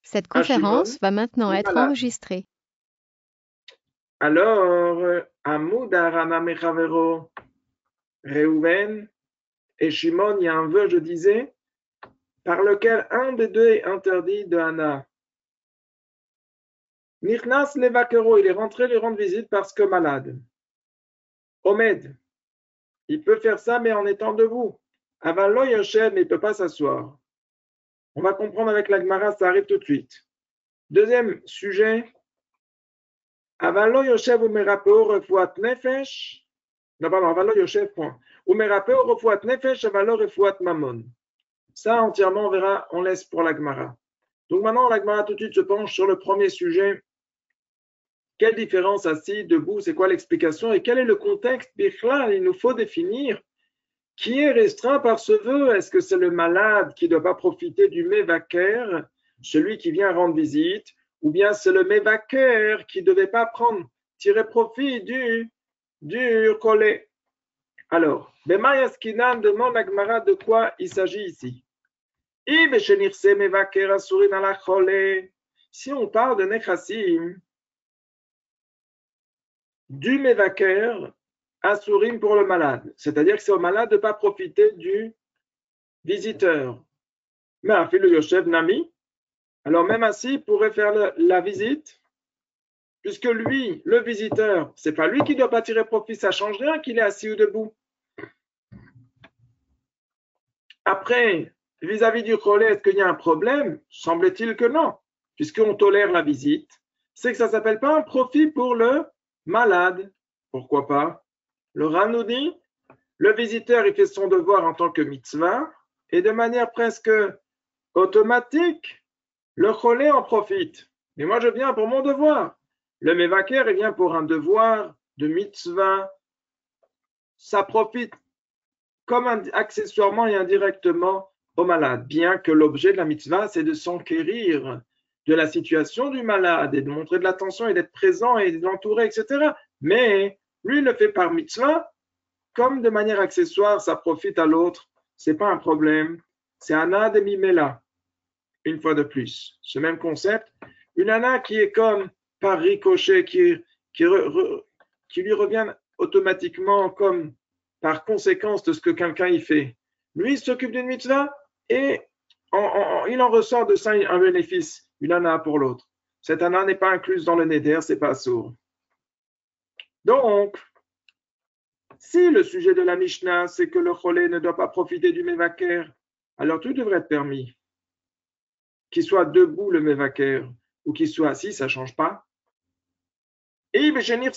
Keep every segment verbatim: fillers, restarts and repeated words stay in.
Cette à Shimon, conférence va maintenant le être malade. enregistrée. Alors, Amoud Arana Mechavero, Reuven et Shimon, il y a un vœu, je disais, par lequel un des deux est interdit de Hana. Nichnas Levakero, il est rentré lui rendre visite parce que malade. Omed, il peut faire ça, mais en étant debout. Avalo Yoshev, mais il ne peut pas s'asseoir. On va comprendre avec la Gemara, ça arrive tout de suite. Deuxième sujet, Avalo Yoshev ou Merapeo refuat nefesh. Non, pardon, Avalo Yoshev, point. Ou Merapeo refuat nefesh, Avalo refuat mamon. Ça, entièrement, on verra, on laisse pour la Gemara. Donc maintenant, la Gemara tout de suite se penche sur le premier sujet. Quelle différence assis, debout, c'est quoi l'explication et quel est le contexte? Bichlal, il nous faut définir qui est restreint par ce vœu. Est-ce que c'est le malade qui ne doit pas profiter du Mevaker, celui qui vient rendre visite, ou bien c'est le Mevaker qui ne devait pas prendre, tirer profit du, du collet? Alors, Bemayaskinan demande à Gemara de quoi il s'agit ici. Si on parle de Nechassim, du Mevaker, Asurim pour le malade, c'est-à-dire que c'est au malade de ne pas profiter du visiteur. Mais un fil Yoshev Nami, alors même ainsi, il pourrait faire le, la visite, puisque lui, le visiteur, c'est pas lui qui ne doit pas tirer profit, ça ne change rien qu'il est assis ou debout. Après, vis-à-vis du Cholé, est-ce qu'il y a un problème? Semble-t-il que non, puisqu'on tolère la visite. C'est que ça ne s'appelle pas un profit pour le malade. Pourquoi pas? Le Ran nous dit, le visiteur, il fait son devoir en tant que mitzvah, et de manière presque automatique, le Cholé en profite. Mais moi, je viens pour mon devoir. Le Mevaker, il vient pour un devoir de mitzvah. Ça profite comme accessoirement et indirectement au malade, bien que l'objet de la mitzvah, c'est de s'enquérir de la situation du malade et de montrer de l'attention et d'être présent et de l'entourer, et cetera. Mais lui, il le fait par mitzvah, comme de manière accessoire, ça profite à l'autre, c'est pas un problème. C'est Ana de Mimela, une fois de plus. Ce même concept, une Ana qui est comme par ricochet, qui, qui, re, re, qui lui revient automatiquement comme par conséquence de ce que quelqu'un y fait. Lui, il s'occupe d'une mitzvah et en, en, il en ressort de ça un bénéfice, une Ana pour l'autre. Cette Ana n'est pas incluse dans le Neder, c'est pas sourd. Donc, si le sujet de la Mishnah, c'est que le Cholé ne doit pas profiter du Mevaker, alors tout devrait être permis. Qu'il soit debout le Mevaker ou qu'il soit assis, ça ne change pas. Et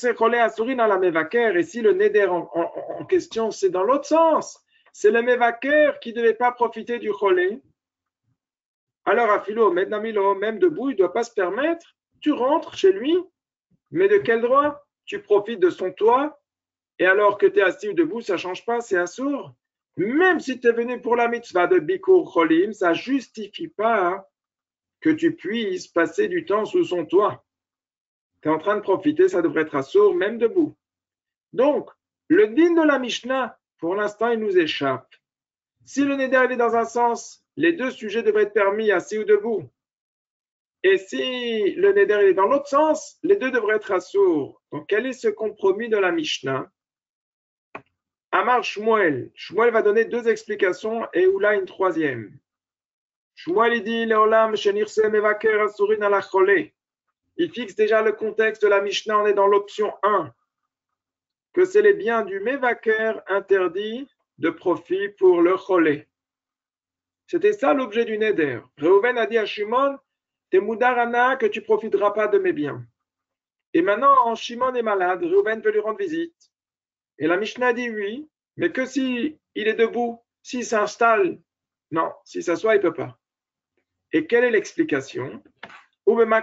si le Neder en, en, en question, c'est dans l'autre sens, c'est le Mevaker qui ne devait pas profiter du Cholé, alors à Philo, même debout, il ne doit pas se permettre, tu rentres chez lui, mais de quel droit? Tu profites de son toit, et alors que tu es assis ou debout, ça ne change pas, c'est assourd. Même si tu es venu pour la mitzvah de Bikur Cholim, ça ne justifie pas que tu puisses passer du temps sous son toit. Tu es en train de profiter, ça devrait être assourd, même debout. Donc, le din de la Mishnah, pour l'instant, il nous échappe. Si le Neder est dans un sens, les deux sujets devraient être permis, assis ou debout. Et si le Neder est dans l'autre sens, les deux devraient être assourds. Donc, quel est ce compromis de la Mishnah? Amar Shmuel. Shmuel va donner deux explications et Oula une troisième. Shmuel dit Leolam Shenirse Mevaker Asurin ala Cholé. Il fixe déjà le contexte de la Mishnah, on est dans l'option un, que c'est les biens du Mevaker interdits de profit pour le Cholé. C'était ça l'objet du Neder. Reuven a dit à Shimon, t'es moudarana que tu profiteras pas de mes biens. Et maintenant, Shimon est malade, Reuven veut lui rendre visite. Et la Mishnah dit oui, mais que si il est debout, s'il s'installe, non, s'il s'assoit, il ne peut pas. Et quelle est l'explication? On est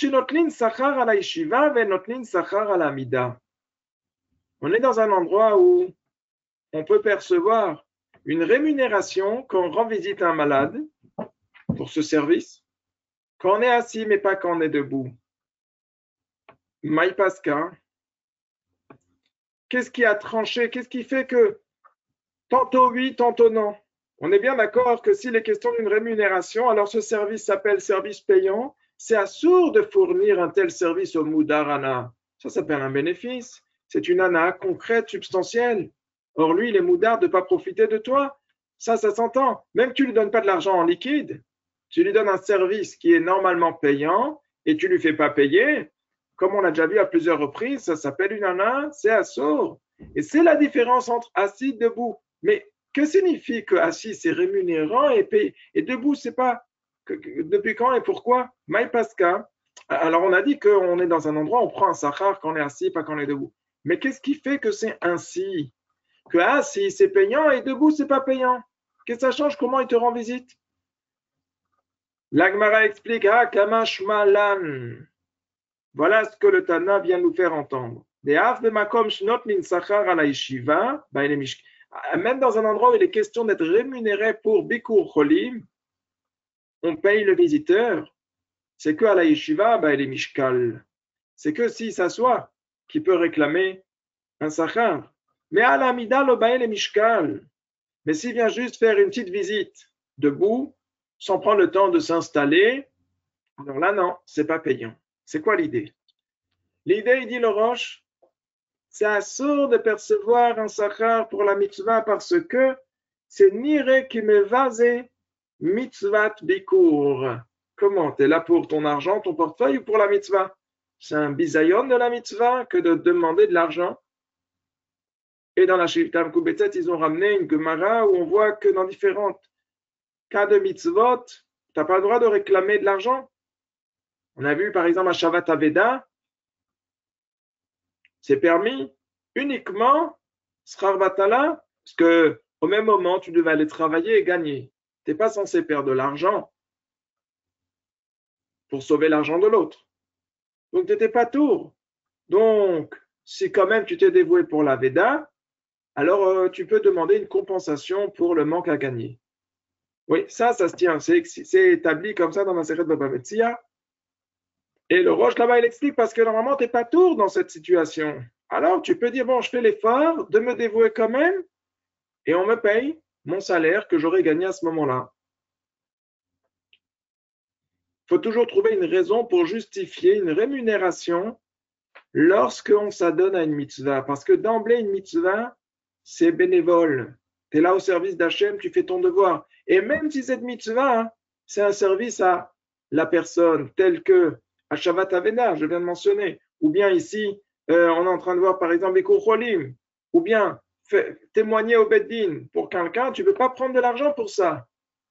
dans un endroit où on peut percevoir une rémunération quand on rend visite à un malade pour ce service, quand on est assis, mais pas quand on est debout. Maïpaska, qu'est-ce qui a tranché? Qu'est-ce qui fait que tantôt oui, tantôt non? On est bien d'accord que s'il est question d'une rémunération, alors ce service s'appelle service payant. C'est assourd de fournir un tel service au moudar ana. Ça s'appelle un bénéfice. C'est une ana concrète, substantielle. Or, lui, il est moudar de ne pas profiter de toi. Ça, ça s'entend. Même que tu ne lui donnes pas de l'argent en liquide, tu lui donnes un service qui est normalement payant et tu ne lui fais pas payer. Comme on l'a déjà vu à plusieurs reprises, ça s'appelle une ana, c'est assourd. Et c'est la différence entre assis, debout. Mais que signifie que assis c'est rémunérant et payé et debout c'est pas que, que, depuis quand et pourquoi? Maï Pasca. Alors on a dit qu'on est dans un endroit, on prend un sachar quand on est assis, pas quand on est debout. Mais qu'est-ce qui fait que c'est ainsi? Que assis c'est payant et debout c'est pas payant? Qu'est-ce que ça change? Comment il te rend visite? L'Agmara explique ah kamash malan. Voilà ce que le Tana vient nous faire entendre. Même dans un endroit où il est question d'être rémunéré pour Bikur Cholim, on paye le visiteur. C'est que à la yeshiva, bah, il est mishkal. C'est que s'il s'assoit, qu'il peut réclamer un sachar. Mais à la mida, le bail est mishkal. Mais s'il vient juste faire une petite visite debout, sans prendre le temps de s'installer, alors là, non, c'est pas payant. C'est quoi l'idée? L'idée, il dit le Roche, c'est assourd de percevoir un sachar pour la mitzvah parce que c'est nire qui me vase mitzvat bikur. Comment? Tu es là pour ton argent, ton portefeuille ou pour la mitzvah? C'est un bisayon de la mitzvah que de demander de l'argent. Et dans la Shiltam Kubetzet, ils ont ramené une Gemara où on voit que dans différents cas de mitzvot, tu n'as pas le droit de réclamer de l'argent. On a vu par exemple à Shavat Aveda, c'est permis uniquement Schar Batala, parce que au même moment, tu devais aller travailler et gagner. Tu n'es pas censé perdre de l'argent pour sauver l'argent de l'autre. Donc, tu n'étais pas tour. Donc, si quand même tu t'es dévoué pour la Veda, alors euh, tu peux demander une compensation pour le manque à gagner. Oui, ça, ça se tient. C'est, c'est établi comme ça dans la série de Baba Metzia. Et le Roche là-bas, il explique parce que normalement, tu n'es pas tour dans cette situation. Alors, tu peux dire, bon, je fais l'effort de me dévouer quand même et on me paye mon salaire que j'aurais gagné à ce moment-là. Il faut toujours trouver une raison pour justifier une rémunération lorsqu'on s'adonne à une mitzvah. Parce que d'emblée, une mitzvah, c'est bénévole. Tu es là au service d'Hachem, tu fais ton devoir. Et même si cette mitzvah, hein, c'est un service à la personne, tel que à Shavat Aveda, je viens de mentionner, ou bien ici, euh, on est en train de voir par exemple Bikur Cholim, ou bien fait, témoigner au Beddin pour quelqu'un, tu ne peux pas prendre de l'argent pour ça,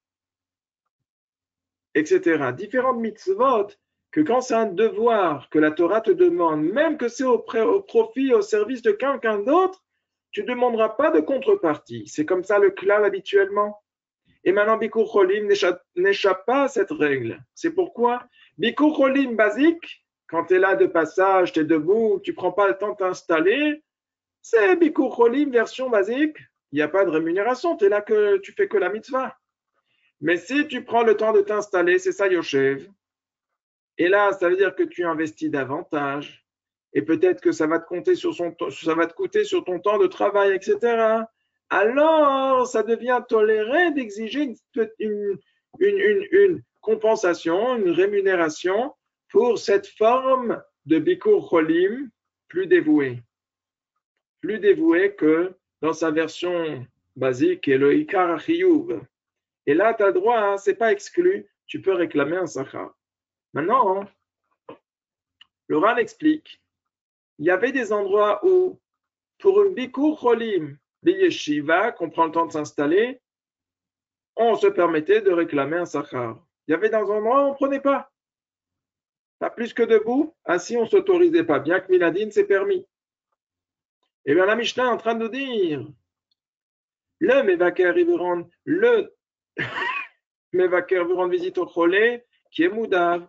et cetera. Différentes mitzvot, que quand c'est un devoir que la Torah te demande, même que c'est au, au profit, au service de quelqu'un d'autre, tu ne demanderas pas de contrepartie. C'est comme ça le klal habituellement. Et maintenant, Bikur Cholim n'échappe pas à cette règle. C'est pourquoi Bikur Cholim basique, quand tu es là de passage, tu es debout, tu ne prends pas le temps de t'installer, c'est Bikur Cholim version basique. Il n'y a pas de rémunération, tu es là que tu fais que la mitzvah. Mais si tu prends le temps de t'installer, c'est ça Yoshev. Et là, ça veut dire que tu investis davantage. Et peut-être que ça va te compter sur son, ça va te coûter sur ton temps de travail, et cetera. Alors, ça devient toléré d'exiger une, une, une, une, une compensation, une rémunération pour cette forme de Bikur Cholim plus dévouée. Plus dévouée que dans sa version basique, et le Ikar Achiyuv. Et là, tu as le droit, hein, ce n'est pas exclu, tu peux réclamer un sachar. Maintenant, hein, le Ran explique, il y avait des endroits où, pour une Bikur Cholim, des yeshivas, qu'on prend le temps de s'installer, on se permettait de réclamer un sachar. Il y avait dans un endroit où on ne prenait pas. Pas plus que debout, assis, on ne s'autorisait pas, bien que Miladine, c'est permis. Et bien la Mishnah est en train de nous dire, le Mevaker, il veut rendre, le Mevaker veut rendre visite au Cholé, qui est Moudav.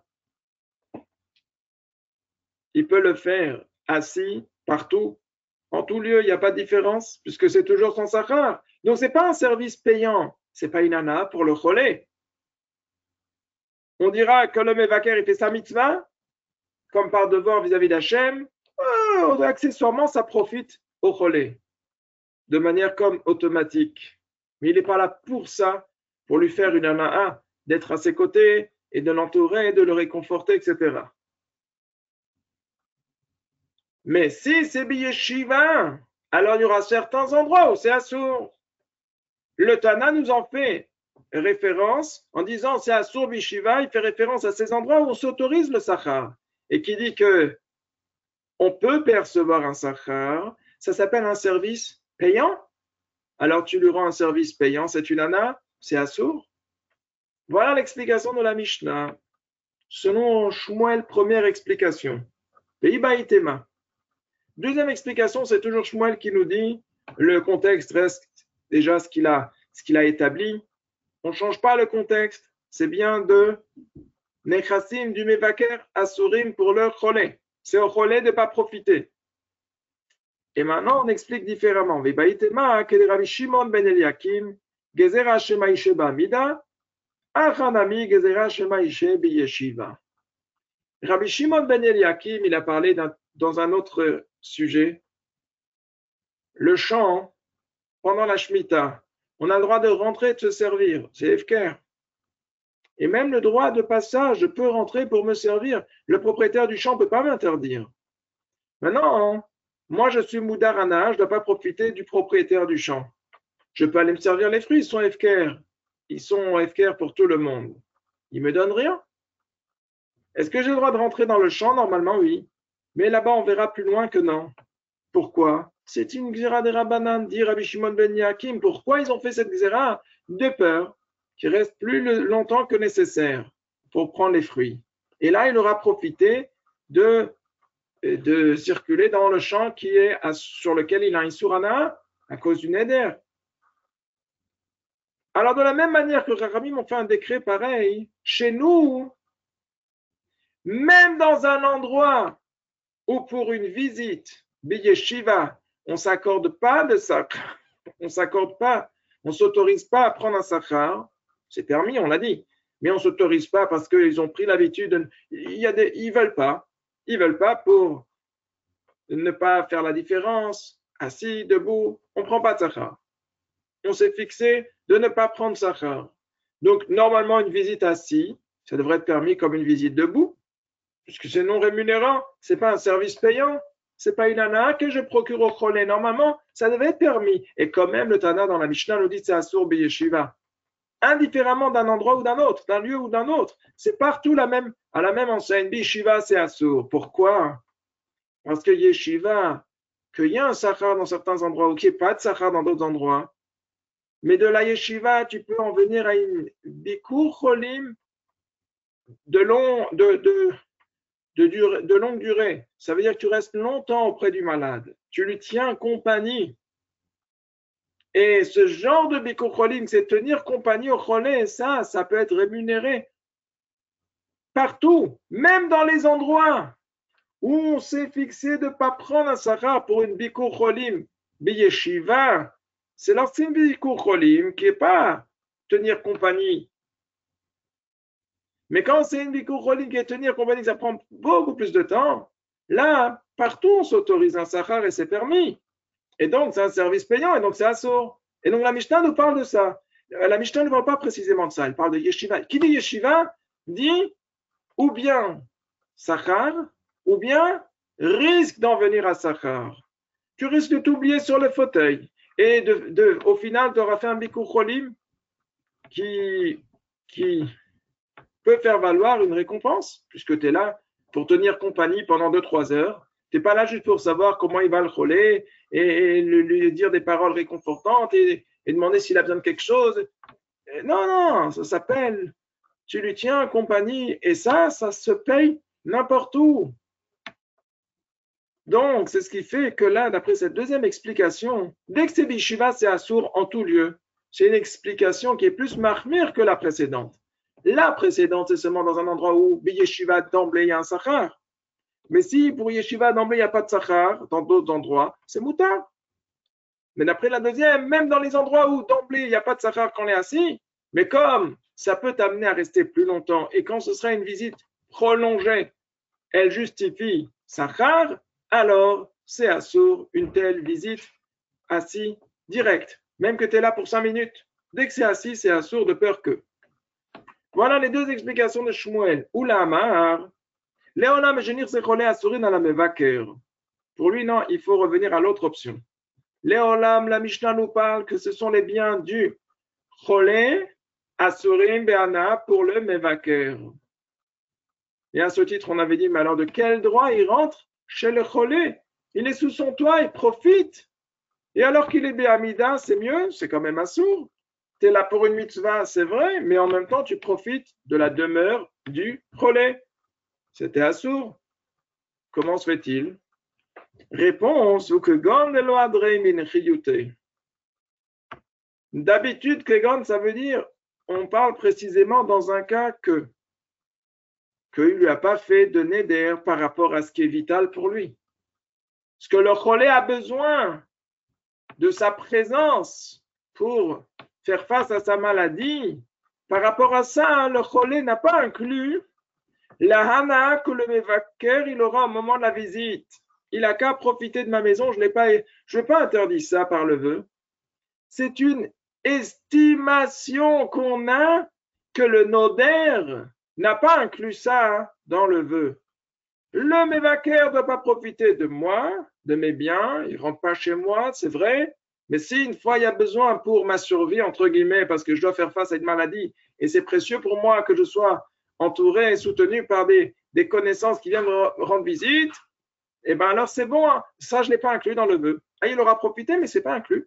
Il peut le faire assis, partout. En tout lieu, il n'y a pas de différence, puisque c'est toujours son sachar. Donc, ce n'est pas un service payant, ce n'est pas une ana pour le cholé. On dira que le Mevaker, il fait sa mitzvah, comme par devoir vis-à-vis d'Hachem, oh, accessoirement, ça profite au cholé, de manière comme automatique. Mais il n'est pas là pour ça, pour lui faire une ana'a, d'être à ses côtés et de l'entourer, de le réconforter, et cetera. Mais si c'est biyeshiva, alors il y aura certains endroits où c'est assour. Le Tana nous en fait référence en disant c'est assour bishiva, il fait référence à ces endroits où on s'autorise le sachar et qui dit que on peut percevoir un sachar, ça s'appelle un service payant. Alors tu lui rends un service payant, c'est une ana, c'est assour. Voilà l'explication de la Mishnah. Selon Shmuel, première explication. Ibaïtema. Deuxième explication, c'est toujours Shmuel qui nous dit le contexte reste déjà ce qu'il a, ce qu'il a établi. On ne change pas le contexte. C'est bien de Nechassim du Mevaker Asurim pour leur Cholé. C'est au Cholé de ne pas profiter. Et maintenant, on explique différemment. Vibaïtema, que Rabbi Shimon ben Eliakim, Gezerah Shema Ishe Bamida, Achanami Gezerah Shema Ishe Biyeshiva. Rabbi Shimon ben Eliakim, il a parlé dans un autre sujet. Le chant, pendant la Shemitah, on a le droit de rentrer et de se servir. C'est Efker. Et même le droit de passage, je peux rentrer pour me servir. Le propriétaire du champ ne peut pas m'interdire. Maintenant, moi je suis Moudarana, je ne dois pas profiter du propriétaire du champ. Je peux aller me servir les fruits, ils sont Efker. Ils sont Efker pour tout le monde. Ils ne me donnent rien. Est-ce que j'ai le droit de rentrer dans le champ? Normalement, oui. Mais là-bas, on verra plus loin que non. Pourquoi? C'est une Gzera des Rabbanan, dit Rabbi Shimon ben Yakim. Pourquoi ils ont fait cette Gzera? De peur qu'il reste plus longtemps que nécessaire pour prendre les fruits. Et là, il aura profité de, de circuler dans le champ qui est à, sur lequel il a un Surana à cause du Neder. Alors, de la même manière que Rahamim ont fait un décret pareil, chez nous, même dans un endroit où pour une visite, Biyeshiva, on ne s'accorde pas de sachar, on ne s'accorde pas, on ne s'autorise pas à prendre un sachar, c'est permis, on l'a dit, mais on ne s'autorise pas parce qu'ils ont pris l'habitude, de, il y a des, ils ne veulent pas, ils ne veulent pas pour ne pas faire la différence, assis, debout, on ne prend pas de sachar. On s'est fixé de ne pas prendre sachar. Donc, normalement, une visite assis, ça devrait être permis comme une visite debout, puisque c'est non rémunérant, ce n'est pas un service payant, ce n'est pas une ana que je procure au Cholé. Normalement, ça devait être permis. Et quand même, le Tana dans la Mishnah nous dit que c'est Asur Biyeshiva. Indifféremment d'un endroit ou d'un autre, d'un lieu ou d'un autre, c'est partout la même, à la même enseigne. Biyeshiva, c'est Asur. Pourquoi? Parce que Yeshiva, qu'il y a un sachar dans certains endroits ou qu'il n'y ait pas de sachar dans d'autres endroits, mais de la Yeshiva, tu peux en venir à une Bikur Cholim de long, de, de, De, durée, de longue durée. Ça veut dire que tu restes longtemps auprès du malade. Tu lui tiens compagnie. Et ce genre de bikur cholim, c'est tenir compagnie au cholé, et ça, ça peut être rémunéré partout, même dans les endroits où on s'est fixé de ne pas prendre un sachar pour une bikur cholim, biyeshiva. C'est lorsqu'une bikur cholim qui n'est pas tenir compagnie. Mais quand c'est une bikur cholim qui est tenir compagnie, ça prend beaucoup plus de temps. Là, partout, on s'autorise un sachar et c'est permis. Et donc, c'est un service payant et donc c'est assour. Et donc, la Mishnah nous parle de ça. La Mishnah ne parle pas précisément de ça. Elle parle de yeshiva. Qui dit yeshiva dit ou bien sachar, ou bien risque d'en venir à sachar. Tu risques de t'oublier sur le fauteuil. Et de, de, au final, tu auras fait un bikur cholim qui, qui peut faire valoir une récompense, puisque tu es là pour tenir compagnie pendant deux trois heures. Tu n'es pas là juste pour savoir comment il va le choler et, et lui dire des paroles réconfortantes et, et demander s'il a besoin de quelque chose. Et non, non, ça s'appelle, tu lui tiens compagnie et ça, ça se paye n'importe où. Donc, c'est ce qui fait que là, d'après cette deuxième explication, dès que c'est Bishiva, c'est assour en tout lieu. C'est une explication qui est plus mahmir que la précédente. La précédente, c'est seulement dans un endroit où Yeshiva d'emblée, il y a un sachar. Mais si pour Yeshiva d'emblée, il n'y a pas de sachar, dans d'autres endroits, c'est moutar. Mais d'après la deuxième, même dans les endroits où d'emblée, il n'y a pas de sachar quand on est assis, mais comme ça peut t'amener à rester plus longtemps, et quand ce sera une visite prolongée, elle justifie sachar, alors c'est assour une telle visite assis direct. Même que tu es là pour cinq minutes, Dès que c'est assis, c'est assourd de peur que. Voilà les deux explications de Shmuel. Oula Amar, Léolam Genir Secholé Assurin à la Mevaker. Pour lui, non, il faut revenir à l'autre option. Léolam, la Mishnah nous parle que ce sont les biens du Cholé, Assurim, Be'ana pour le Mevaker. Et à ce titre, on avait dit, mais alors de quel droit il rentre chez le Cholé? Il est sous son toit, il profite. Et alors qu'il est Béamida, c'est mieux, c'est quand même assourd. Tu es là pour une mitzvah, c'est vrai, mais en même temps, tu profites de la demeure du Cholé. C'était assourd. Comment se fait-il? Réponse, ou que gon ne lo adrei min chiyute. D'habitude, kegon, ça veut dire, on parle précisément dans un cas que, qu'il ne lui a pas fait de neder par rapport à ce qui est vital pour lui. Parce que le cholé a besoin de sa présence pour faire face à sa maladie. Par rapport à ça, le cholé n'a pas inclus la hana que le mevaker il aura au moment de la visite. Il n'a qu'à profiter de ma maison, je n'ai pas, je n'ai pas interdit ça par le vœu. C'est une estimation qu'on a que le noder n'a pas inclus ça dans le vœu. Le mevaker ne doit pas profiter de moi, de mes biens, il ne rentre pas chez moi, c'est vrai, mais si une fois il y a besoin pour ma survie, entre guillemets, parce que je dois faire face à une maladie, et c'est précieux pour moi que je sois entouré et soutenu par des, des connaissances qui viennent me rendre visite, eh bien alors c'est bon, hein. Ça je ne l'ai pas inclus dans le vœu. Ah, il aura profité, mais ce n'est pas inclus.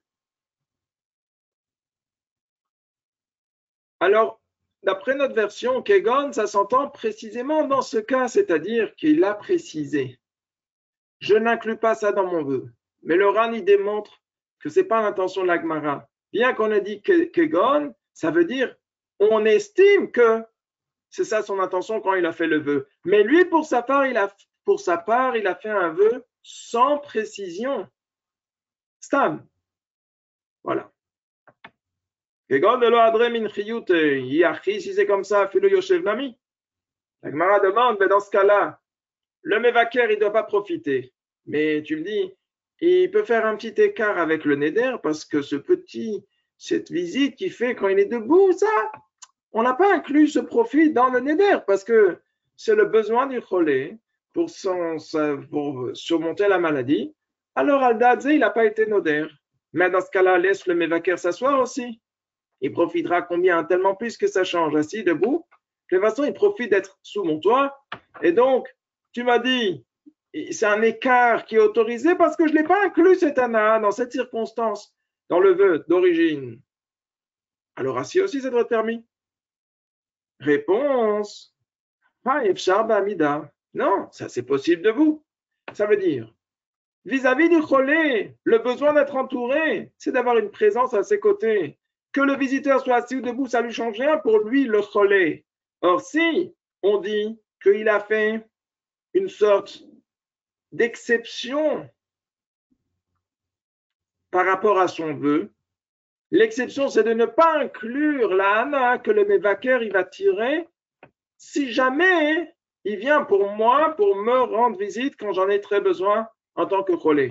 Alors, d'après notre version, Kegon, ça s'entend précisément dans ce cas, c'est-à-dire qu'il a précisé. Je n'inclus pas ça dans mon vœu. Mais le Ran, il démontre que ce n'est pas l'intention de la Gemara. Bien qu'on ait dit Kegon, ça veut dire on estime que c'est ça son intention quand il a fait le vœu. Mais lui, pour sa part, il a, pour sa part, il a fait un vœu sans précision. Stam. Voilà. Kegon de lo adre min chiyut yachi, si c'est comme ça, filo yoshev nami. La Gemara demande, mais dans ce cas-là, le mevaker, il ne doit pas profiter. Mais tu me dis, il peut faire un petit écart avec le neder parce que ce petit, cette visite qu'il fait quand il est debout, ça, on n'a pas inclus ce profit dans le neder parce que c'est le besoin du cholé pour, son, pour surmonter la maladie. Alors, Al-Dadze, il n'a pas été noder. Mais dans ce cas-là, laisse le mevaker s'asseoir aussi. Il profitera combien? Tellement plus que ça change. Assis, debout. De toute façon, il profite d'être sous mon toit. Et donc, tu m'as dit, c'est un écart qui est autorisé parce que je ne l'ai pas inclus, cet ana, dans cette circonstance, dans le vœu d'origine. Alors, assis aussi, ça doit être permis. Réponse. Non, ça c'est possible debout. Ça veut dire, vis-à-vis du cholé, le besoin d'être entouré, c'est d'avoir une présence à ses côtés. Que le visiteur soit assis ou debout, ça ne lui change rien pour lui, le cholé. Or, si on dit qu'il a fait une sorte d'exception par rapport à son vœu, l'exception, c'est de ne pas inclure la hana que le mevaker il va tirer si jamais il vient pour moi pour me rendre visite quand j'en ai très besoin en tant que cholé.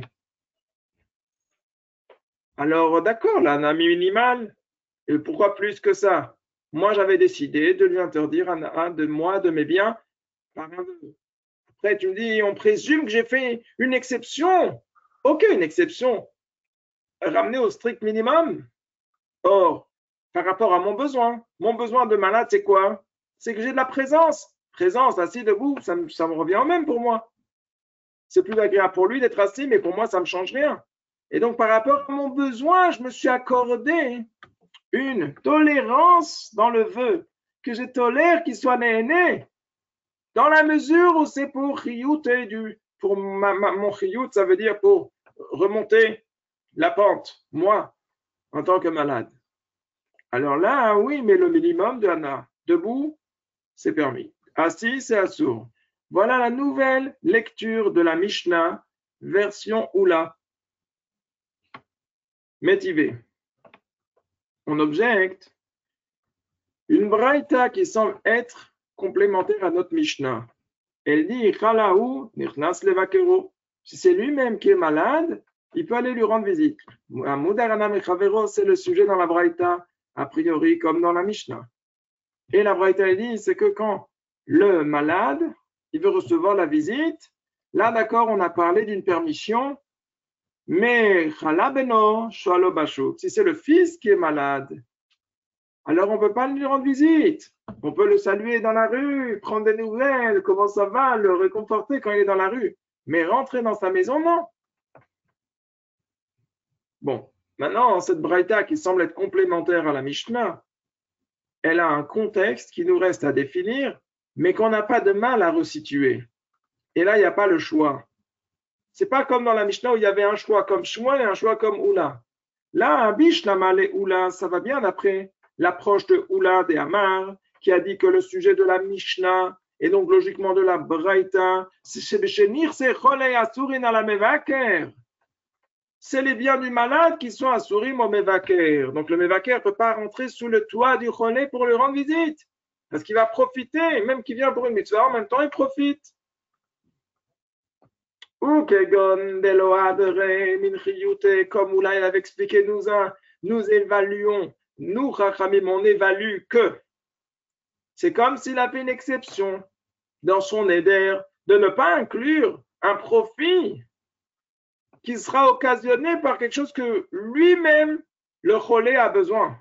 Alors, d'accord, la hana minimale, et pourquoi plus que ça? Moi, j'avais décidé de lui interdire un, un de moi, de mes biens, par un vœu. Après, tu me dis, on présume que j'ai fait une exception. Ok, une exception. Ramenée au strict minimum. Or, par rapport à mon besoin, mon besoin de malade, c'est quoi? C'est que j'ai de la présence. Présence, assis, debout, ça me, ça me revient au même pour moi. C'est plus agréable pour lui d'être assis, mais pour moi, ça ne me change rien. Et donc, par rapport à mon besoin, je me suis accordé une tolérance dans le vœu, que je tolère qu'il soit né, dans la mesure où c'est pour chiyut et du, pour ma, ma, mon chiyut, ça veut dire pour remonter la pente, moi, en tant que malade. Alors là, oui, mais le minimum de Hana, debout, c'est permis. Assis, c'est assourd. Voilà la nouvelle lecture de la Mishnah, version Oula. Métivé. On objecte une braïta qui semble être complémentaire à notre Mishnah. Elle dit Chalaou nichnas levakero. Si c'est lui-même qui est malade, il peut aller lui rendre visite. Mudarana mechavero, c'est le sujet dans la braïta. a priori comme dans la Mishnah. Et la Braïta dit, c'est que quand le malade, il veut recevoir la visite, là d'accord, on a parlé d'une permission, mais si c'est le fils qui est malade, alors on ne peut pas lui rendre visite. On peut le saluer dans la rue, prendre des nouvelles, comment ça va, le réconforter quand il est dans la rue. Mais rentrer dans sa maison, non. Bon, maintenant, cette braïta qui semble être complémentaire à la Mishnah, elle a un contexte qui nous reste à définir, mais qu'on n'a pas de mal à resituer. Et là, il n'y a pas le choix. C'est pas comme dans la Mishnah où il y avait un choix comme Shmuel et un choix comme Oula. Là, un Bishlama et Oula, ça va bien d'après l'approche de Oula des Amar, qui a dit que le sujet de la Mishnah, et donc logiquement de la Braïta, c'est les biens du malade qui sont assurim au Mevaker. Donc le Mevaker ne peut pas rentrer sous le toit du Cholé pour lui rendre visite, parce qu'il va profiter, même qu'il vient pour une mitzvah, en même temps il profite. Ou Kegon Deloadere Minchiyute, comme Oula il avait expliqué, nous, nous évaluons, nous, Chachamim, on évalue que c'est comme s'il a fait une exception dans son éder de ne pas inclure un profit qui sera occasionné par quelque chose que lui-même, le Cholé, a besoin.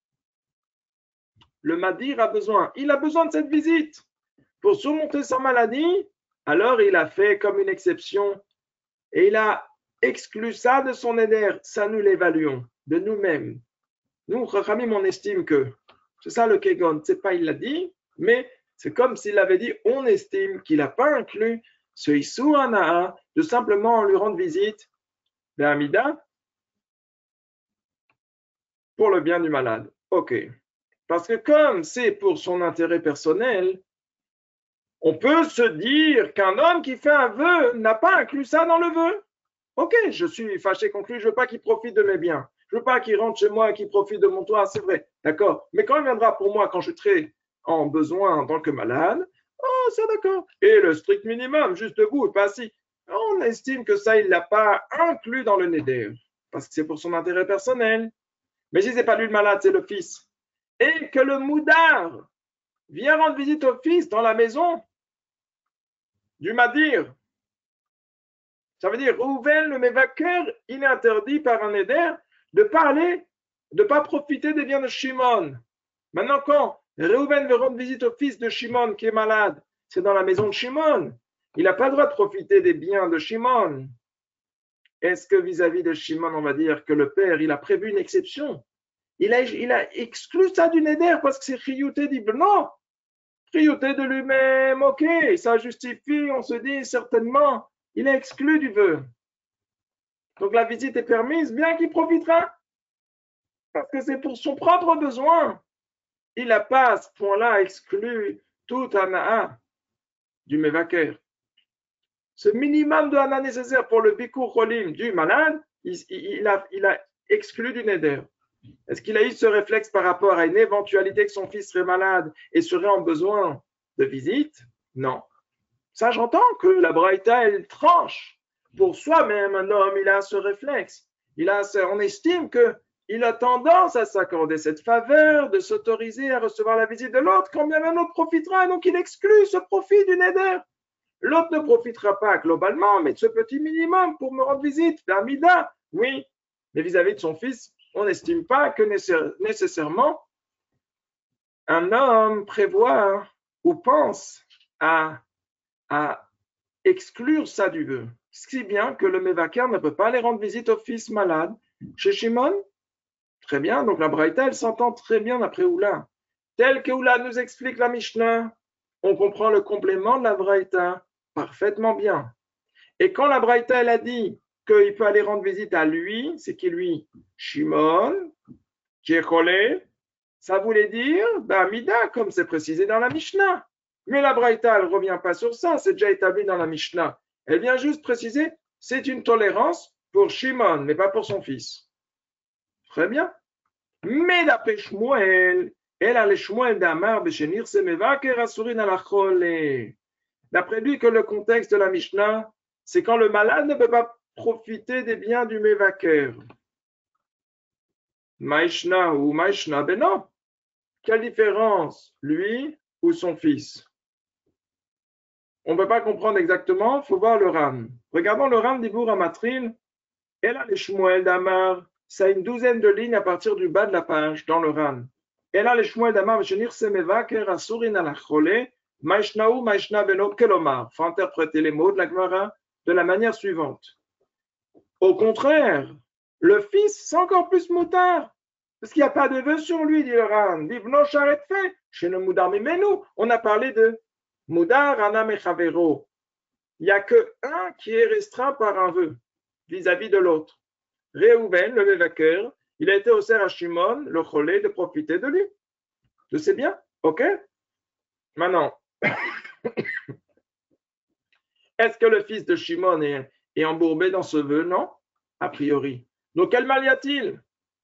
Le Madir a besoin. Il a besoin de cette visite pour surmonter sa maladie. Alors, il a fait comme une exception et il a exclu ça de son éder. Ça, nous l'évaluons de nous-mêmes. Nous, Chachamim, on estime que c'est ça le Kegon. C'est pas il l'a dit, mais c'est comme s'il avait dit, on estime qu'il n'a pas inclus ce Issou Hana'a de simplement lui rendre visite de Hamida pour le bien du malade. Ok. Parce que comme c'est pour son intérêt personnel, on peut se dire qu'un homme qui fait un vœu n'a pas inclus ça dans le vœu. Ok, je suis fâché contre lui, je ne veux pas qu'il profite de mes biens. Je ne veux pas qu'il rentre chez moi et qu'il profite de mon toit, c'est vrai. D'accord. Mais quand il viendra pour moi, quand je serai en besoin en tant que malade, oh, c'est d'accord. Et le strict minimum, juste debout et pas assis. On estime que ça, il ne l'a pas inclus dans le Neder, parce que c'est pour son intérêt personnel. Mais si ce n'est pas lui le malade, c'est le fils. Et que le moudar vient rendre visite au fils dans la maison du Madir. Ça veut dire, Rouven, le Mevaker, il est interdit par un Neder de parler, de ne pas profiter des biens de Shimon. Maintenant, quand Reuven veut rendre visite au fils de Shimon qui est malade, c'est dans la maison de Shimon. Il n'a pas le droit de profiter des biens de Shimon. Est-ce que vis-à-vis de Shimon, on va dire que le père, il a prévu une exception? Il a, il a exclu ça du Neder parce que c'est Chiyuté d'Ibn. Non, Chiyuté de lui-même, ok, ça justifie, on se dit certainement, il est exclu du vœu. Donc la visite est permise, bien qu'il profitera. Parce que c'est pour son propre besoin. Il n'a pas à ce point-là exclu tout Hana'a du Mevaker. Ce minimum de Hana nécessaire pour le Bikur Cholim du malade, il, il, a, il a exclu du Neder. Est-ce qu'il a eu ce réflexe par rapport à une éventualité que son fils serait malade et serait en besoin de visite? Non. Ça, j'entends que la Braïta, elle tranche. Pour soi-même, un homme, il a ce réflexe. Il a, on estime qu'il a tendance à s'accorder cette faveur, de s'autoriser à recevoir la visite de l'autre, quand bien même l'autre profitera. Donc, il exclut ce profit du Neder. L'autre ne profitera pas globalement, mais de ce petit minimum pour me rendre visite, d'Amida, oui. Mais vis-à-vis de son fils, on n'estime pas que nécessairement un homme prévoit ou pense à, à exclure ça du vœu. Si bien que le Mevaker ne peut pas aller rendre visite au fils malade. Chez Shimon, très bien, donc la Braïta, elle s'entend très bien d'après Oula. Tel que Oula nous explique la Mishnah, on comprend le complément de la Braïta parfaitement bien. Et quand la Braïta, elle a dit qu'il peut aller rendre visite à lui, c'est qui lui? Shimon, qui est Cholé, ça voulait dire ben, Mida, comme c'est précisé dans la Mishnah. Mais la Braïta, elle ne revient pas sur ça, c'est déjà établi dans la Mishnah. Elle vient juste préciser, c'est une tolérance pour Shimon, mais pas pour son fils. Très bien. Mais d'après Shmuel, elle a les Shmuel d'Amar, Beshenir Semevaker Asurin Alachole. D'après lui, que le contexte de la Mishnah, c'est quand le malade ne peut pas profiter des biens du Mevaker. Maishna ou Maishna Beno. Quelle différence, lui ou son fils? On ne peut pas comprendre exactement, il faut voir le Ran. Regardons le Ran d'Ibour Amatril. Et là, les Shmuel d'Amar, ça a une douzaine de lignes à partir du bas de la page dans le Ran. Et là, les Shmuel d'Amar, Venir Semeva, Kerasurin Alachole, Maishnaou, Maishna Beno, Kelomar. Il faut interpréter les mots de la Gemara de la manière suivante. Au contraire, le fils, c'est encore plus moutard. Parce qu'il n'y a pas de vœu sur lui, dit le Ran. Vivno charet fait. Chez le Moudar Mimenu, on a parlé de Moudar, Anam et Chavero. Il n'y a qu'un qui est restreint par un vœu vis-à-vis de l'autre. Réhouven, le Mévaker, il a été au Ser à Shimon, le Cholé, de profiter de lui. Je sais bien, ok? Maintenant, est-ce que le fils de Shimon est, est embourbé dans ce vœu? Non, a priori. Donc, quel mal y a-t-il?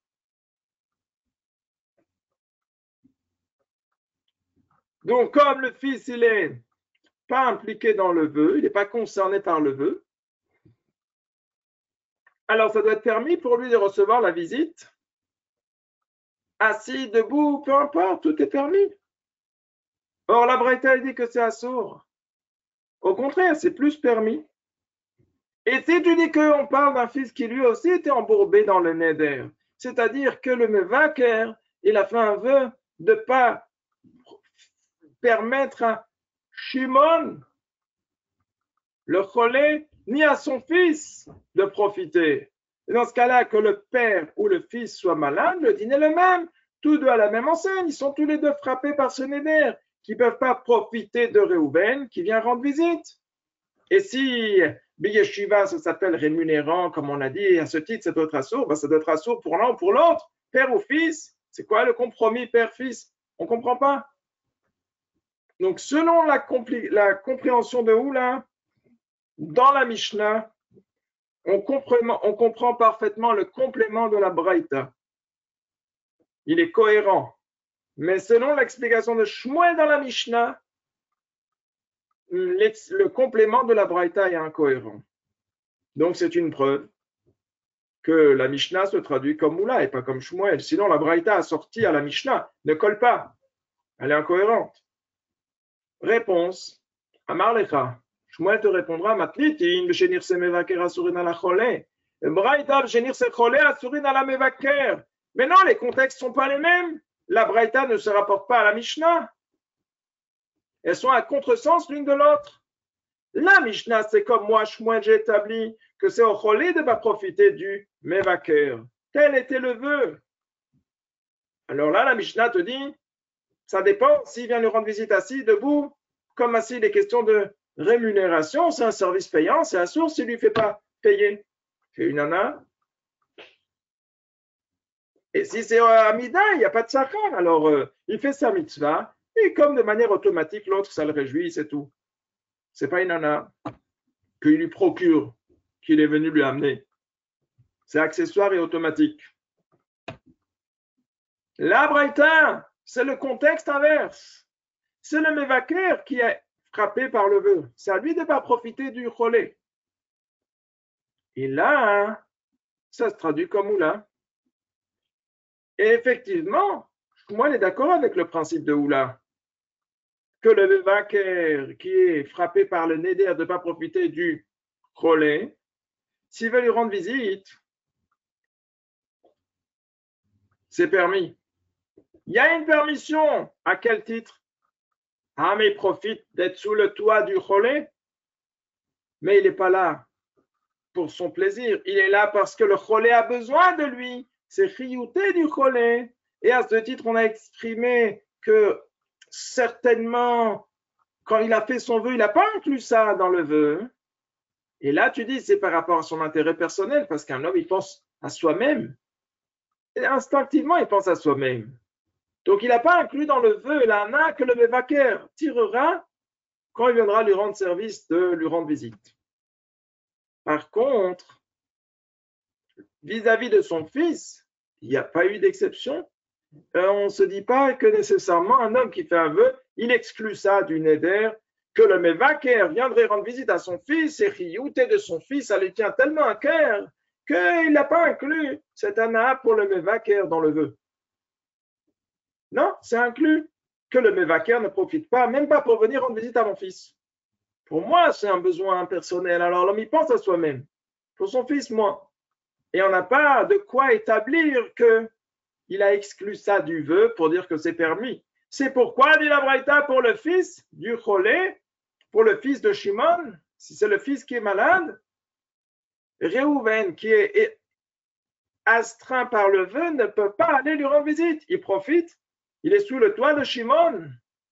Donc, comme le fils, il n'est pas impliqué dans le vœu, il n'est pas concerné par le vœu, alors ça doit être permis pour lui de recevoir la visite. Assis, debout, peu importe, tout est permis. Or, la Braïta dit que c'est assourd. Au contraire, c'est plus permis. Et si tu dis qu'on parle d'un fils qui lui aussi était embourbé dans le Neder, c'est-à-dire que le Mevaker, il a fait un vœu de ne pas permettre à Shimon, le Cholé, ni à son fils de profiter. Et dans ce cas-là, que le père ou le fils soit malade, le dîner est le même. Tous deux à la même enseigne. Ils sont tous les deux frappés par ce Neder, qui ne peuvent pas profiter de Réhouven, qui vient rendre visite. Et si Biyeshiva, ça s'appelle rémunérant, comme on a dit, à ce titre, c'est d'autres assourds, ben ça doit être assourd pour l'un ou pour l'autre, père ou fils. C'est quoi le compromis père-fils? On ne comprend pas. Donc, selon la, compli- la compréhension de Oula, dans la Mishnah, on comprend, on comprend parfaitement le complément de la Braïta. Il est cohérent. Mais selon l'explication de Shmuel dans la Mishnah, le complément de la Braïta est incohérent. Donc, c'est une preuve que la Mishnah se traduit comme Oula et pas comme Shmuel. Sinon, la Braïta assortie à la Mishnah ne colle pas. Elle est incohérente. Réponse. Amar lecha. Shmuel te répondra, Matlitin, b'shenir se mevaker asurin ala cholé. Braïta, b'shenir se cholé asurin ala mevaker. Mais non, les contextes ne sont pas les mêmes. La Braïta ne se rapporte pas à la Mishnah. Elles sont à contresens l'une de l'autre. La Mishnah, c'est comme moi, Shmuel, j'ai établi que c'est au Cholé de va profiter du Mevaker. Tel était le vœu. Alors là, la Mishnah te dit, ça dépend s'il vient lui rendre visite assis, debout, comme assis, les questions de rémunération, c'est un service payant, c'est un source, s'il ne lui fait pas payer. C'est une nana. Et si c'est à Amida, il n'y a pas de sachar, alors euh, il fait sa mitzvah, et comme de manière automatique, l'autre, ça le réjouit, c'est tout. Ce n'est pas une nana qu'il lui procure, qu'il est venu lui amener. C'est accessoire et automatique. La Braïta, c'est le contexte inverse. C'est le Mevaker qui est frappé par le vœu. C'est à lui de ne pas profiter du Cholé. Et là, ça se traduit comme Oula. Et effectivement, moi, il est d'accord avec le principe de Oula. Que le Mevaker qui est frappé par le Neder de ne pas profiter du Cholé, s'il veut lui rendre visite, c'est permis. Il y a une permission. À quel titre? Ah, mais il profite d'être sous le toit du Cholé, mais il n'est pas là pour son plaisir. Il est là parce que le Cholé a besoin de lui. C'est chiyuté du Cholé. Et à ce titre, on a exprimé que certainement, quand il a fait son vœu, il n'a pas inclus ça dans le vœu. Et là, tu dis, c'est par rapport à son intérêt personnel, parce qu'un homme, il pense à soi-même. Et instinctivement, il pense à soi-même. Donc, il n'a pas inclus dans le vœu l'ana que le Mevaker tirera quand il viendra lui rendre service de lui rendre visite. Par contre, vis-à-vis de son fils, il n'y a pas eu d'exception. Euh, on ne se dit pas que nécessairement un homme qui fait un vœu, il exclut ça du Neder, que le Mevaker viendrait rendre visite à son fils, et chiyuté de son fils, ça lui tient tellement à cœur qu'il n'a pas inclus cet ana pour le mevaker dans le vœu. Non, c'est inclus que le mevaker ne profite pas, même pas pour venir rendre visite à mon fils. Pour moi, c'est un besoin personnel. Alors l'homme y pense à soi-même. Pour son fils, moi. Et on n'a pas de quoi établir qu'il a exclu ça du vœu pour dire que c'est permis. C'est pourquoi, dit la Braïta, pour le fils du Cholé, pour le fils de Shimon, si c'est le fils qui est malade, Réhouven, qui est astreint par le vœu, ne peut pas aller lui rendre visite. Il profite. Il est sous le toit de Shimon.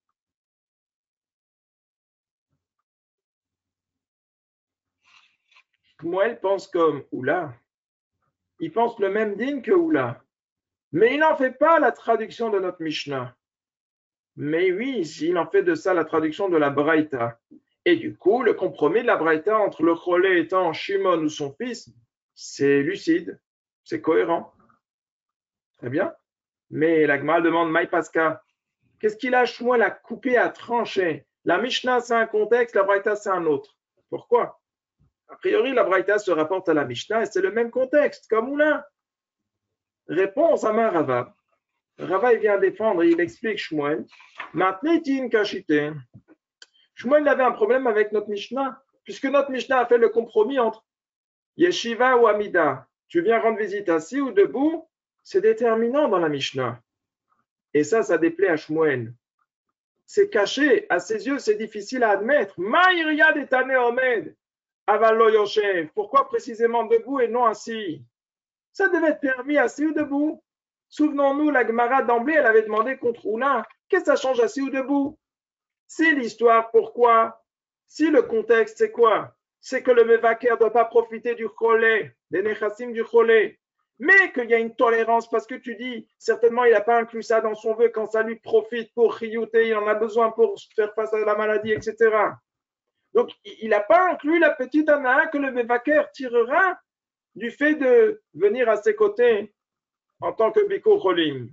Shmuel pense comme Oula. Il pense le même digne que Oula. Mais il n'en fait pas la traduction de notre Mishnah. Mais oui, il en fait de ça la traduction de la Braïta. Et du coup, le compromis de la Braïta entre le Cholé étant Shimon ou son fils, c'est lucide, c'est cohérent. Très bien. Mais la Gemara demande Maï Paska. Qu'est-ce qu'il a Shmuel à couper, à trancher? La Mishnah, c'est un contexte, la Braïta, c'est un autre. Pourquoi? A priori, la Braïta se rapporte à la Mishnah et c'est le même contexte, comme Oula. Réponse à main Rava. Rava, il vient défendre, il explique Shmuel. Matnitin kashite. Shmuel avait un problème avec notre Mishnah, puisque notre Mishnah a fait le compromis entre Yeshiva ou Amida. Tu viens rendre visite assis ou debout, c'est déterminant dans la Mishnah. Et ça, ça déplaît à Shmuel. C'est caché, à ses yeux, c'est difficile à admettre. Ma'iriya detane omed, avalo yoshev. Pourquoi précisément debout et non assis? Ça devait être permis assis ou debout. Souvenons-nous, la Gemara d'emblée, elle avait demandé contre Oula, qu'est-ce que ça change assis ou debout? C'est l'histoire, pourquoi? Si le contexte, c'est quoi? C'est que le mevaker ne doit pas profiter du cholé, des nechassim du cholé, mais qu'il y a une tolérance parce que tu dis, certainement, il n'a pas inclus ça dans son vœu quand ça lui profite pour chiyouter, il en a besoin pour faire face à la maladie, et cetera. Donc, il n'a pas inclus la petite ana que le mevaker tirera du fait de venir à ses côtés en tant que Bikur Cholim.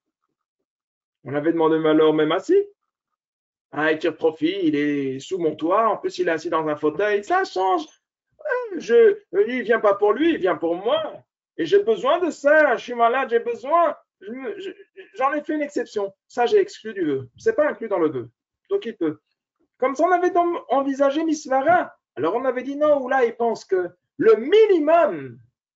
On avait demandé, mais alors même assis? Ah, il tire profit, il est sous mon toit, en plus il est assis dans un fauteuil, ça change. Je, il ne vient pas pour lui, il vient pour moi. Et j'ai besoin de ça, je suis malade, j'ai besoin. Je, je, j'en ai fait une exception. Ça, j'ai exclu du vœu. Ce n'est pas inclus dans le vœu. Donc il peut. Comme ça, on avait envisagé Misvara. Alors on avait dit non, ou là, il pense que le minimum,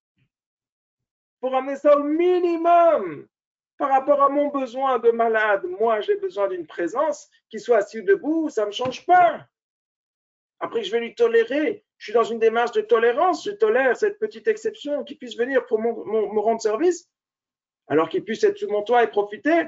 pour amener ça au minimum, par rapport à mon besoin de malade, moi j'ai besoin d'une présence, qu'il soit assis ou debout, ça ne me change pas. Après, je vais lui tolérer. Je suis dans une démarche de tolérance, je tolère cette petite exception qui puisse venir pour mon, mon, me rendre service, alors qu'il puisse être sous mon toit et profiter.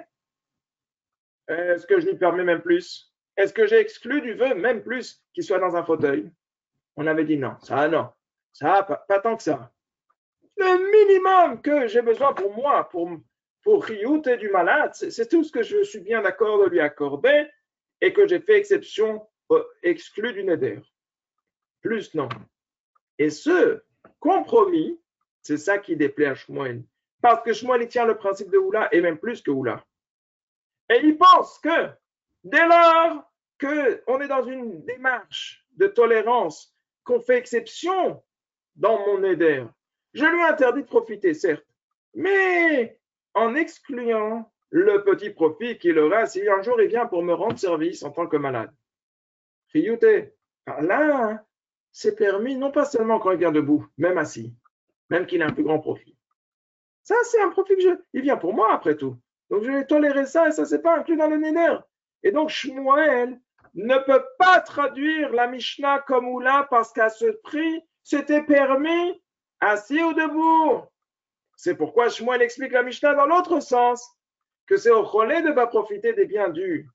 Est-ce que je lui permets même plus? Est-ce que j'ai exclu du vœu même plus qu'il soit dans un fauteuil? On avait dit non, ça non, ça pas, pas tant que ça. Le minimum que j'ai besoin pour moi, pour, pour rioter du malade, c'est, c'est tout ce que je suis bien d'accord de lui accorder et que j'ai fait exception, euh, exclu du neder. Plus non. Et ce compromis, c'est ça qui déplaît à Shmuel. Parce que Shmuel, il tient le principe de Oula et même plus que Oula. Et il pense que dès lors qu'on est dans une démarche de tolérance, qu'on fait exception dans mon neder, je lui interdis de profiter, certes, mais en excluant le petit profit qu'il aura si un jour il vient pour me rendre service en tant que malade. Riyute, là, c'est permis non pas seulement quand il vient debout, même assis, même qu'il a un plus grand profit. Ça, c'est un profit que je... Il vient pour moi, après tout. Donc, je vais tolérer ça et ça, c'est pas inclus dans le neder. Et donc, Shmuel ne peut pas traduire la Mishnah comme Oula parce qu'à ce prix, c'était permis assis ou debout. C'est pourquoi Shmuel explique la Mishnah dans l'autre sens, que c'est au Cholé de ne pas profiter des biens du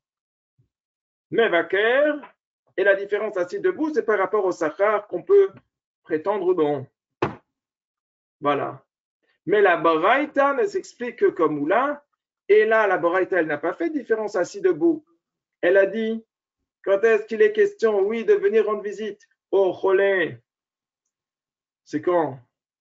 Mevaker. Et la différence assis debout, c'est par rapport au Sachar qu'on peut prétendre ou non. Voilà. Mais la Baraïta ne s'explique que comme Oula. Et là, la Baraïta, elle n'a pas fait de différence assis debout. Elle a dit, quand est-ce qu'il est question, oui, de venir rendre visite au Cholé? C'est quand?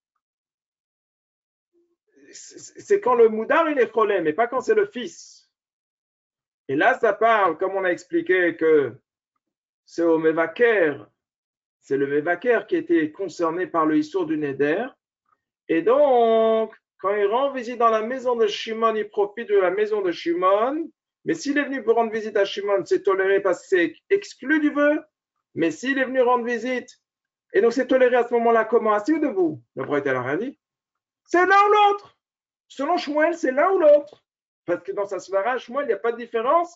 C'est quand le Moudar, il est Cholé, mais pas quand c'est le fils. Et là, ça parle, comme on a expliqué, que c'est au Mevaker, c'est le Mevaker qui était concerné par le Issour du Neder, Et donc, quand il rend visite dans la maison de Shimon, il profite de la maison de Shimon. Mais s'il est venu pour rendre visite à Shimon, c'est toléré parce que c'est exclu du vœu. Mais s'il est venu rendre visite, et donc c'est toléré à ce moment-là, comment, assis ou debout? Le prophète a rien dit. C'est l'un ou l'autre. Selon Shmuel, c'est l'un ou l'autre. Parce que dans sa svara, Shmuel, il n'y a pas de différence.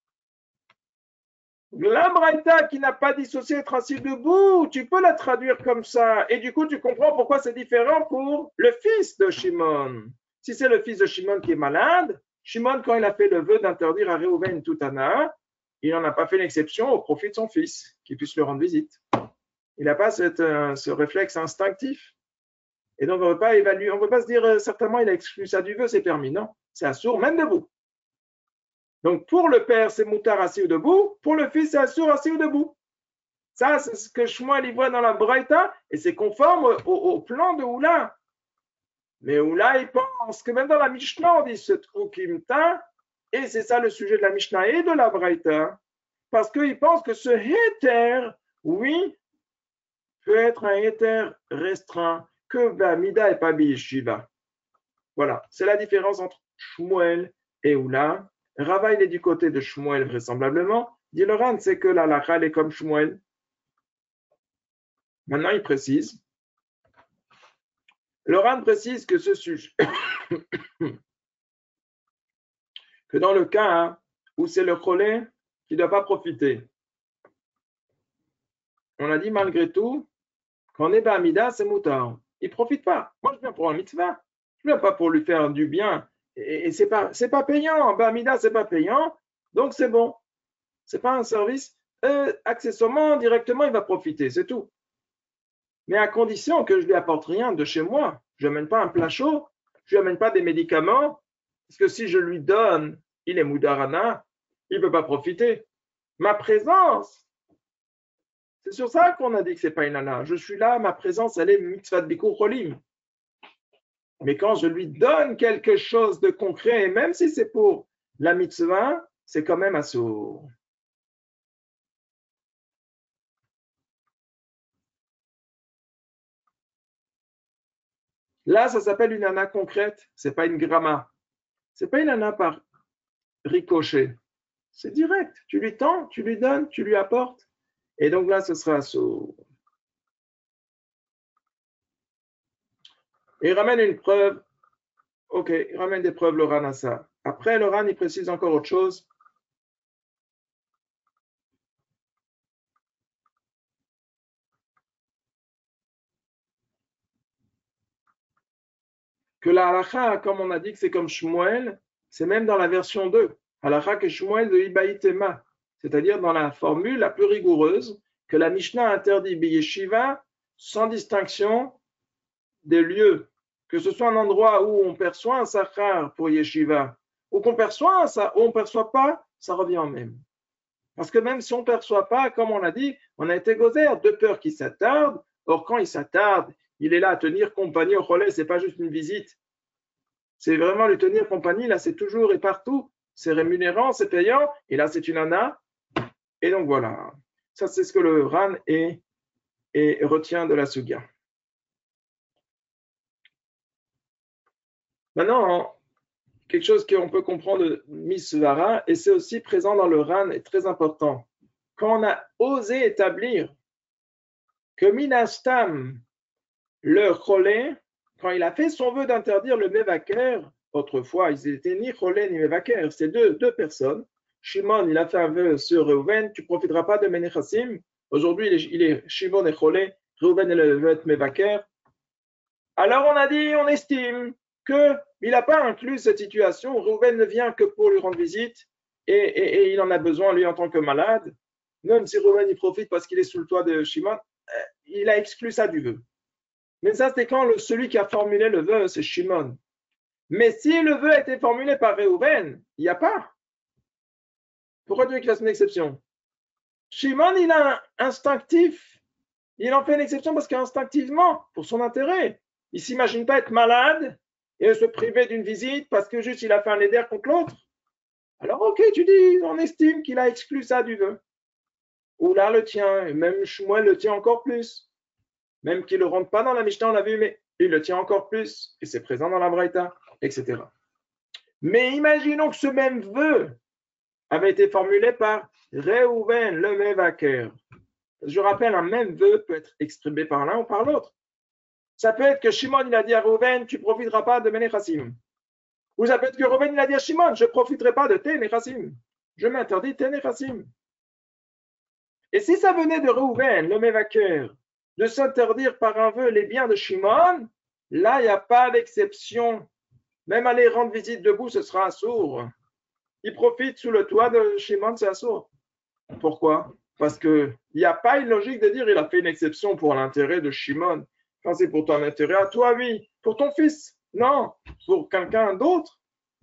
La braïta qui n'a pas dissocié être assis debout, tu peux la traduire comme ça. Et du coup, tu comprends pourquoi c'est différent pour le fils de Shimon. Si c'est le fils de Shimon qui est malade, Shimon, quand il a fait le vœu d'interdire à Réhouven Toutana, il n'en a pas fait une exception au profit de son fils, qui puisse lui rendre visite. Il n'a pas cette, euh, ce réflexe instinctif. Et donc, on ne peut pas évaluer, on ne peut pas se dire euh, certainement il a exclu ça du vœu, c'est permis. Non, c'est assourd, même debout. Donc, pour le père, c'est moutard assis ou debout. Pour le fils, c'est assourd assis ou debout. Ça, c'est ce que Shmuel y voit dans la Braïta, et c'est conforme au, au plan de Oula. Mais Oula, il pense que même dans la Mishnah, on dit ce Troukimta, et c'est ça le sujet de la Mishnah et de la Braïta, parce qu'il pense que ce héter, oui, peut être un héter restreint, que Bamida et pas Biyeshiva. Voilà, c'est la différence entre Shmuel et Oula. Rava, il est du côté de Shmuel, vraisemblablement. Dit le Ran, c'est que la lacha, elle est comme Shmuel. Maintenant, il précise. Le Ran précise que ce sujet, que dans le cas hein, où c'est le cholé qui ne doit pas profiter, on a dit malgré tout, quand on est Bamida, c'est moutard. Il ne profite pas. Moi, je viens pour un mitzvah. Je ne viens pas pour lui faire du bien. Et, et ce n'est pas, c'est pas payant. Bamida, ce n'est pas payant. Donc, c'est bon. Ce n'est pas un service. Euh, accessoirement, directement, il va profiter. C'est tout. Mais à condition que je ne lui apporte rien de chez moi. Je ne lui amène pas un plat chaud. Je ne lui amène pas des médicaments. Parce que si je lui donne, il est moudarana, il ne peut pas profiter. Ma présence, c'est sur ça qu'on a dit que ce n'est pas une nana. Je suis là, ma présence, elle est mitzvah de bikur cholim. Mais quand je lui donne quelque chose de concret, même si c'est pour la mitzvah, c'est quand même assourd. Là, ça s'appelle une nana concrète, ce n'est pas une gramma. Ce n'est pas une nana par ricochet. C'est direct. Tu lui tends, tu lui donnes, tu lui apportes. Et donc là, ce sera assourd. Et il ramène une preuve. Ok, il ramène des preuves, le Ran à ça. Après, le Ran, il précise encore autre chose. Que la halakha, comme on a dit que c'est comme Shmuel, c'est même dans la version deux. Halakha que Shmuel de Ibaïtema, c'est-à-dire dans la formule la plus rigoureuse, que la Mishnah interdit Biyeshiva sans distinction des lieux. Que ce soit un endroit où on perçoit un sachar pour Yeshiva, ou qu'on perçoit ça, ou on ne perçoit pas, ça revient en même. Parce que même si on ne perçoit pas, comme on l'a dit, on a été gozer de peur qu'il s'attarde. Or, quand il s'attarde, il est là à tenir compagnie au relais, ce n'est pas juste une visite. C'est vraiment lui tenir compagnie, là c'est toujours et partout. C'est rémunérant, c'est payant, et là c'est une ana. Et donc voilà. Ça c'est ce que le Ran est, et retient de la Sugya. Maintenant, quelque chose qu'on peut comprendre de Misvara, et c'est aussi présent dans le Ran, est très important. Quand on a osé établir que Minastam, le Cholé, quand il a fait son vœu d'interdire le Mevaker, autrefois, ils étaient ni Cholé ni Mevaker, c'est deux, deux personnes. Shimon, il a fait un vœu sur Reuven, tu ne profiteras pas de Menechassim. Aujourd'hui, il est, il est Shimon et Cholé, Reuven est le vœu de Mevaker. Alors on a dit, on estime qu'il n'a pas inclus cette situation. Reuven ne vient que pour lui rendre visite et, et, et il en a besoin, lui, en tant que malade. Même si Reuven il profite parce qu'il est sous le toit de Shimon, il a exclu ça du vœu. Mais ça, c'est quand le, celui qui a formulé le vœu, c'est Shimon. Mais si le vœu a été formulé par Reuven, il n'y a pas. Pourquoi tu veux qu'il fasse une exception? Shimon, il a un instinctif. Il en fait une exception parce qu'instinctivement, pour son intérêt, il ne s'imagine pas être malade et se priver d'une visite parce que juste il a fait un éder contre l'autre. Alors, ok, tu dis, on estime qu'il a exclu ça du vœu. Ou là, le tien, et même Shmuel le tient encore plus. Même qu'il ne rentre pas dans la Mishnah, on l'a vu, mais il le tient encore plus, et c'est présent dans la Braïta, et cetera. Mais imaginons que ce même vœu avait été formulé par Réhouven, le Mévaker. Je rappelle, un même vœu peut être exprimé par l'un ou par l'autre. Ça peut être que Shimon, il a dit à Réhouven, tu ne profiteras pas de mes Nechassim. Ou ça peut être que Réhouven, il a dit à Shimon, je ne profiterai pas de tes Nechassim. Je m'interdis tes Nechassim. Et si ça venait de Réhouven, le Mévaker, de s'interdire par un vœu les biens de Shimon, là, il n'y a pas d'exception. Même aller rendre visite debout, ce sera assourd. Il profite sous le toit de Shimon, c'est assourd. Pourquoi? Parce qu'il n'y a pas une logique de dire il a fait une exception pour l'intérêt de Shimon. Quand c'est pour ton intérêt à toi, oui. Pour ton fils, non. Pour quelqu'un d'autre,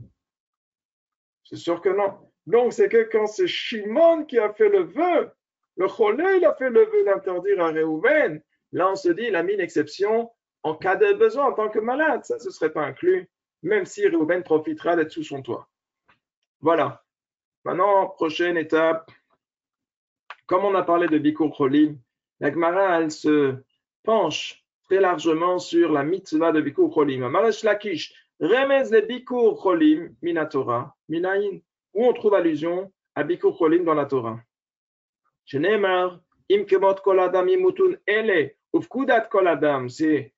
c'est sûr que non. Donc, c'est que quand c'est Shimon qui a fait le vœu, le Cholé, il a fait le vœu d'interdire à Réhouven, là, on se dit, il a mis une exception en cas de besoin en tant que malade. Ça, ce ne serait pas inclus, même si Réhouven profitera d'être sous son toit. Voilà. Maintenant, prochaine étape. Comme on a parlé de Bikur Cholim, la Gemara, elle se penche très largement sur la mitzvah de Bikur Cholim. Amarash Lakish, remez le Bikur Cholim, Minatora, Minayin, où on trouve allusion à Bikur Cholim dans la Torah. Shenemar, Im Kemot Kol Adam Yimutun Ele, Ufkudat Kol Adam, c'est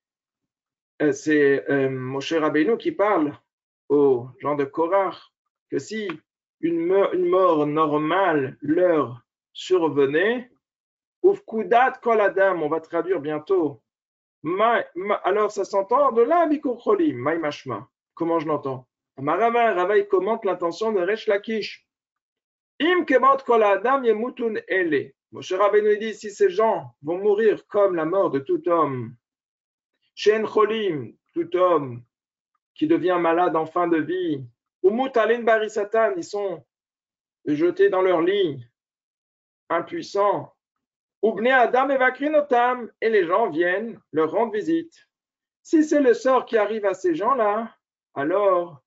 euh, Moshe Rabbeinu qui parle aux gens de Korach, que si une mort, une mort normale leur survenait, Ufkudat Kol Adam, on va traduire bientôt. Ma, ma, alors ça s'entend de là, Bikur Cholim, Maï Mashma. Comment je l'entends? Marava, Rava, commente l'intention de Resh Lakish. Im Kemot Kol Adam Yemutun Ele. Moshe Rabbeinu dit, si ces gens vont mourir comme la mort de tout homme, Shen Cholim, tout homme qui devient malade en fin de vie, ou Mutalin Barisatan, ils sont jetés dans leur lit, impuissants, ou Bnei Adam Evakrinotam, et les gens viennent leur rendre visite. Si c'est le sort qui arrive à ces gens-là, alors,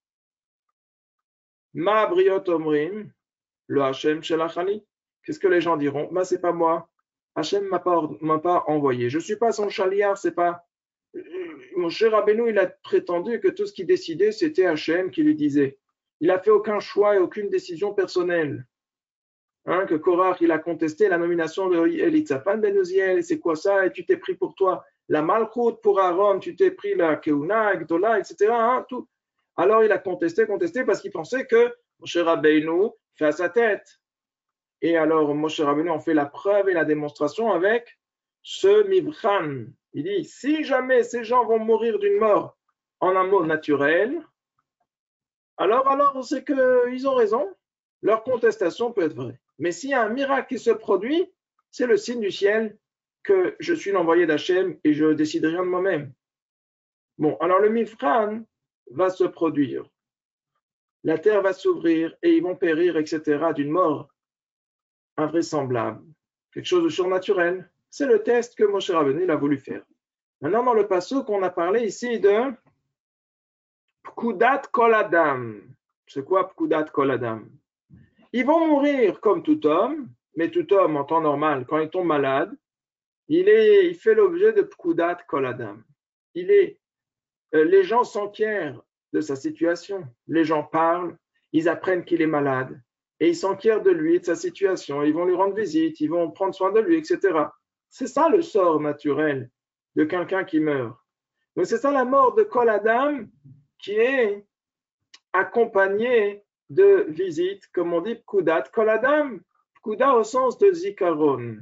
Ma Briot Omrim, le Hachem Shelachani, qu'est-ce que les gens diront? Ben, c'est pas moi. Hachem ne m'a pas, m'a pas envoyé. Je ne suis pas son chaliard, c'est pas. Mon cher Rabbeinu, il a prétendu que tout ce qu'il décidait, c'était Hachem qui lui disait. Il n'a fait aucun choix et aucune décision personnelle. Hein, que Korach, il a contesté la nomination de Elitzaphan ben Uziel, et c'est quoi ça? Et tu t'es pris pour toi la Malchut pour Aaron, tu t'es pris la Keuna, Gdola, et cetera. Hein, tout. Alors il a contesté, contesté, parce qu'il pensait que Moshe Rabbeinu fait à sa tête. Et alors Moshe Rabbeinu en fait la preuve et la démonstration avec ce Mivchan. Il dit, si jamais ces gens vont mourir d'une mort en un mot naturel, alors, alors c'est qu'ils ont raison, leur contestation peut être vraie. Mais s'il y a un miracle qui se produit, c'est le signe du ciel que je suis l'envoyé d'Hachem et je décide rien de moi-même. Bon, alors le Mivchan va se produire. La terre va s'ouvrir et ils vont périr, et cetera, d'une mort invraisemblable. Quelque chose de surnaturel. C'est le test que Moshe Rabbeinu a voulu faire. Maintenant, dans le passage qu'on a parlé ici de Pkudat Kol Adam. C'est quoi Pkudat Kol Adam? Ils vont mourir comme tout homme, mais tout homme en temps normal, quand il tombe malade, il, est, il fait l'objet de Pkudat Kol Adam. Il est, euh, les gens s'enquièrent de sa situation. Les gens parlent, ils apprennent qu'il est malade et ils s'enquièrent de lui, de sa situation. Ils vont lui rendre visite, ils vont prendre soin de lui, et cetera. C'est ça le sort naturel de quelqu'un qui meurt. Donc c'est ça la mort de Kol Adam qui est accompagnée de visites, comme on dit Pkudat Kol Adam, Pkuda au sens de Zikaron.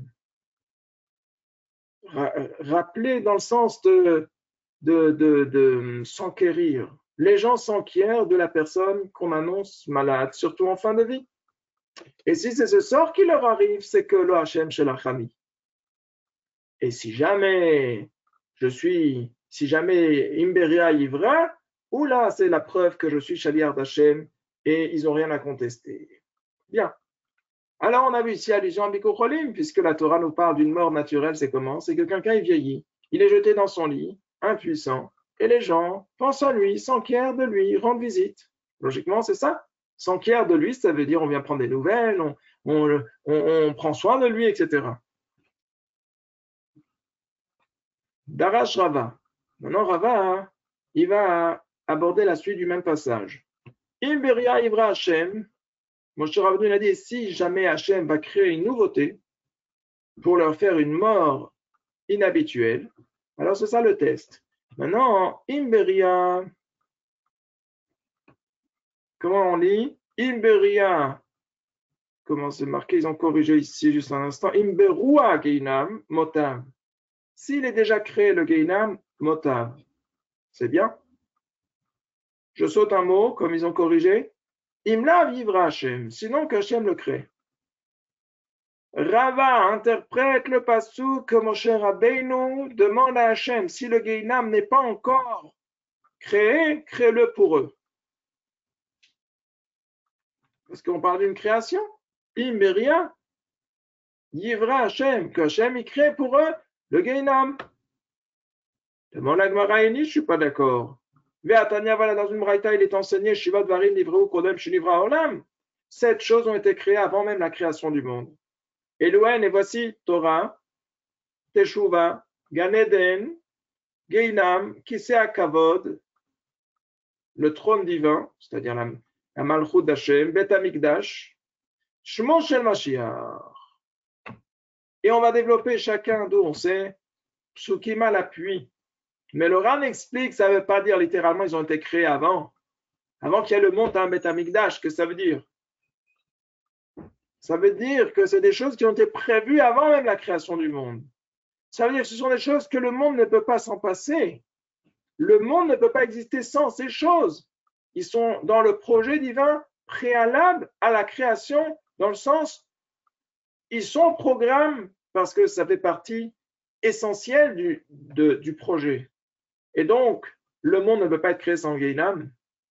Rappeler dans le sens de, de, de, de s'enquérir. Les gens s'enquièrent de la personne qu'on annonce malade, surtout en fin de vie. Et si c'est ce sort qui leur arrive, c'est que le Hachem Shelachami. Et si jamais je suis, si jamais Imberia Ivra, ou là c'est la preuve que je suis Shaliar d'Hachem et ils n'ont rien à contester. Bien. Alors on a vu ici allusion à Bikur Cholim, puisque la Torah nous parle d'une mort naturelle, c'est comment? C'est que quelqu'un est vieilli, il est jeté dans son lit, impuissant, et les gens pensent à lui, s'enquièrent de lui, rendent visite. Logiquement, c'est ça. S'enquièrent de lui, ça veut dire on vient prendre des nouvelles, on, on, on, on prend soin de lui, et cetera. Darash Rava. Maintenant, Rava, il va aborder la suite du même passage. Imberia Ivra Hashem, Moshe Rabbeinu a dit, si jamais Hashem va créer une nouveauté pour leur faire une mort inhabituelle, alors c'est ça le test. Maintenant, Imberia, comment on lit? Imberia, comment c'est marqué? Ils ont corrigé ici juste un instant. Imberua Geinam, Motav. S'il est déjà créé le Geinam, Motav. C'est bien. Je saute un mot, comme ils ont corrigé. Imla vivra Hashem, sinon qu'Hashem le crée. Rava interprète le passou que Moshe Rabbeinu demande à Hashem, si le Geinam n'est pas encore créé, crée-le pour eux. Parce qu'on parle d'une création. Imberia, Yivra Hashem, que Hashem y crée pour eux le Geinam. Demande la Gemara, je ne suis pas d'accord. Ve'atanya, voilà, dans une braïta, il est enseigné, Shiva Dvarim Nivreu Kodem Shenivra Olam. Sept choses ont été créées avant même la création du monde. Elohen, et voici Torah, Teshuva, Gan Eden, Geinam, Kisei Kavod, le trône divin, c'est-à-dire la, la Malchut d'Hashem, Bet Hamikdash, Shmo Shel Mashiach. Et on va développer chacun d'eux, on sait, Psukima l'appui. Mais le Ran explique, ça ne veut pas dire littéralement ils ont été créés avant. Avant qu'il y ait le monde à Bet Hamikdash, que ça veut dire? Ça veut dire que c'est des choses qui ont été prévues avant même la création du monde. Ça veut dire que ce sont des choses que le monde ne peut pas s'en passer. Le monde ne peut pas exister sans ces choses. Ils sont dans le projet divin préalable à la création, dans le sens, ils sont au programme parce que ça fait partie essentielle du, de, du projet. Et donc, le monde ne peut pas être créé sans Geinam.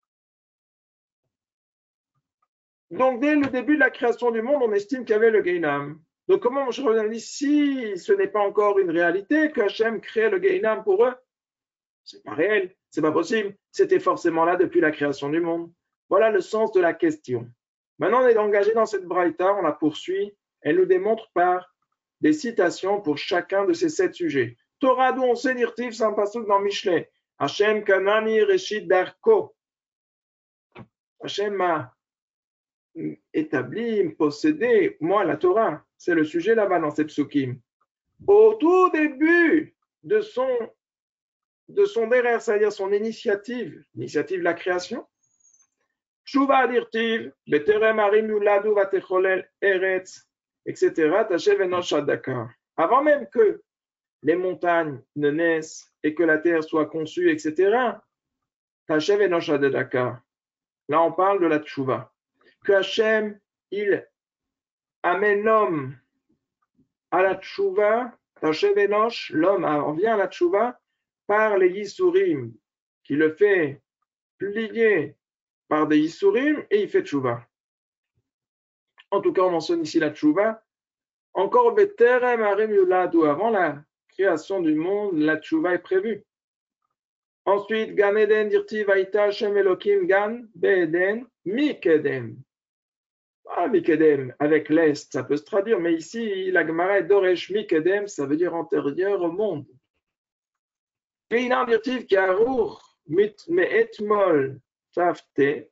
Donc, dès le début de la création du monde, on estime qu'il y avait le Geinam. Donc, comment je reviens dit, si ce n'est pas encore une réalité que Hachem crée le Geinam pour eux, c'est pas réel, c'est pas possible. C'était forcément là depuis la création du monde. Voilà le sens de la question. Maintenant, on est engagé dans cette braïta, on la poursuit. Elle nous démontre par des citations pour chacun de ces sept sujets. Torah, d'où on sait dirtiv, c'est un passage dans Michelet. Hachem kanani reshit darko. Hachem m'a établi, possédé, moi, la Torah. C'est le sujet là-bas dans ces psukim. Au tout début de son, de son derrière, c'est-à-dire son initiative, l'initiative de la création, Shuva dirtiv, beterem harim yuladu vatecholel eretz, et cetera. Tashev enosh adaka. Avant même que les montagnes ne naissent et que la terre soit conçue, et cetera. Tashev enosh adaka. Là, on parle de la tchouva. Que Hachem, il amène l'homme à la tchouva, Tashev enosh, l'homme en vient à la tchouva par les yisurim, qui le fait plier par des yisurim et il fait tchouva. En tout cas, on mentionne ici la tchouva. Encore beterem harim yuladu, avant la création du monde, la tchouva est prévue. Ensuite, Gan Eden dirti vaïta Hashem Elokim Gan Be'eden Mikedem. Ah, Mikedem, avec l'Est, ça peut se traduire, mais ici, la Gemara est Doresh Mikedem, ça veut dire antérieur au monde. Geinan dirti Kiarour Me'etmol Tafte.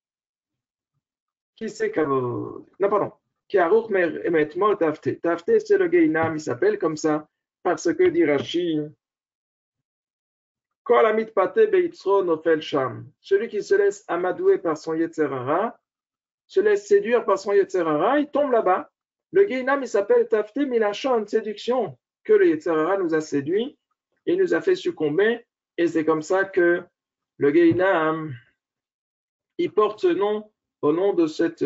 Qui c'est Kavod? Non, pardon. Kiarour Me'etmol Tafte. Tafte, c'est le Geinam, il s'appelle comme ça, parce que, dit Rashi, celui qui se laisse amadouer par son Yetzer Hara, se laisse séduire par son Yetzer Hara, il tombe là-bas. Le Geinam, il s'appelle Tafti Milachon, séduction, que le Yetzer Hara nous a séduit et nous a fait succomber. Et c'est comme ça que le Geinam, il porte ce nom au nom de cette,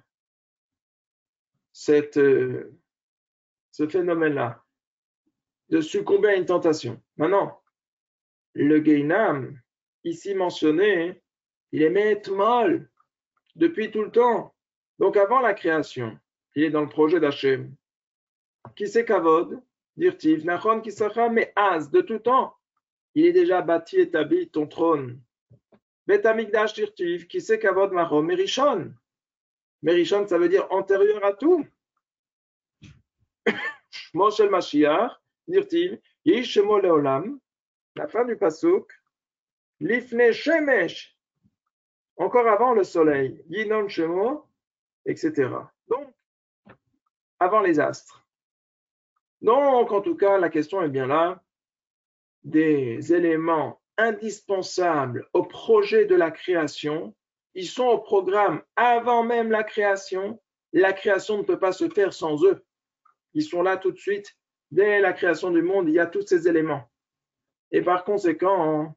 cette, ce phénomène-là, de succomber à une tentation. Maintenant, le Geinam, ici mentionné, il est Me'etmol depuis tout le temps. Donc avant la création, il est dans le projet d'Hachem. Qui c'est Kavod? Dirtiv, Nachon Kisacha, mais Az, de tout temps. Il est déjà bâti, établi ton trône. Bet Hamikdash Dirtiv, qui c'est Kavod Marom, Merishon. Merishon, ça veut dire antérieur à tout. Shmo Shel Mashiach, Dirtiv, Yehi Shemo Leolam. La fin du pasuk, Lifne Shemesh, encore avant le soleil, Yinon Shemo, et cetera. Donc, avant les astres. Donc, en tout cas, la question est bien là. Des éléments indispensables au projet de la création, ils sont au programme avant même la création. La création ne peut pas se faire sans eux. Ils sont là tout de suite. Dès la création du monde, il y a tous ces éléments. Et par conséquent,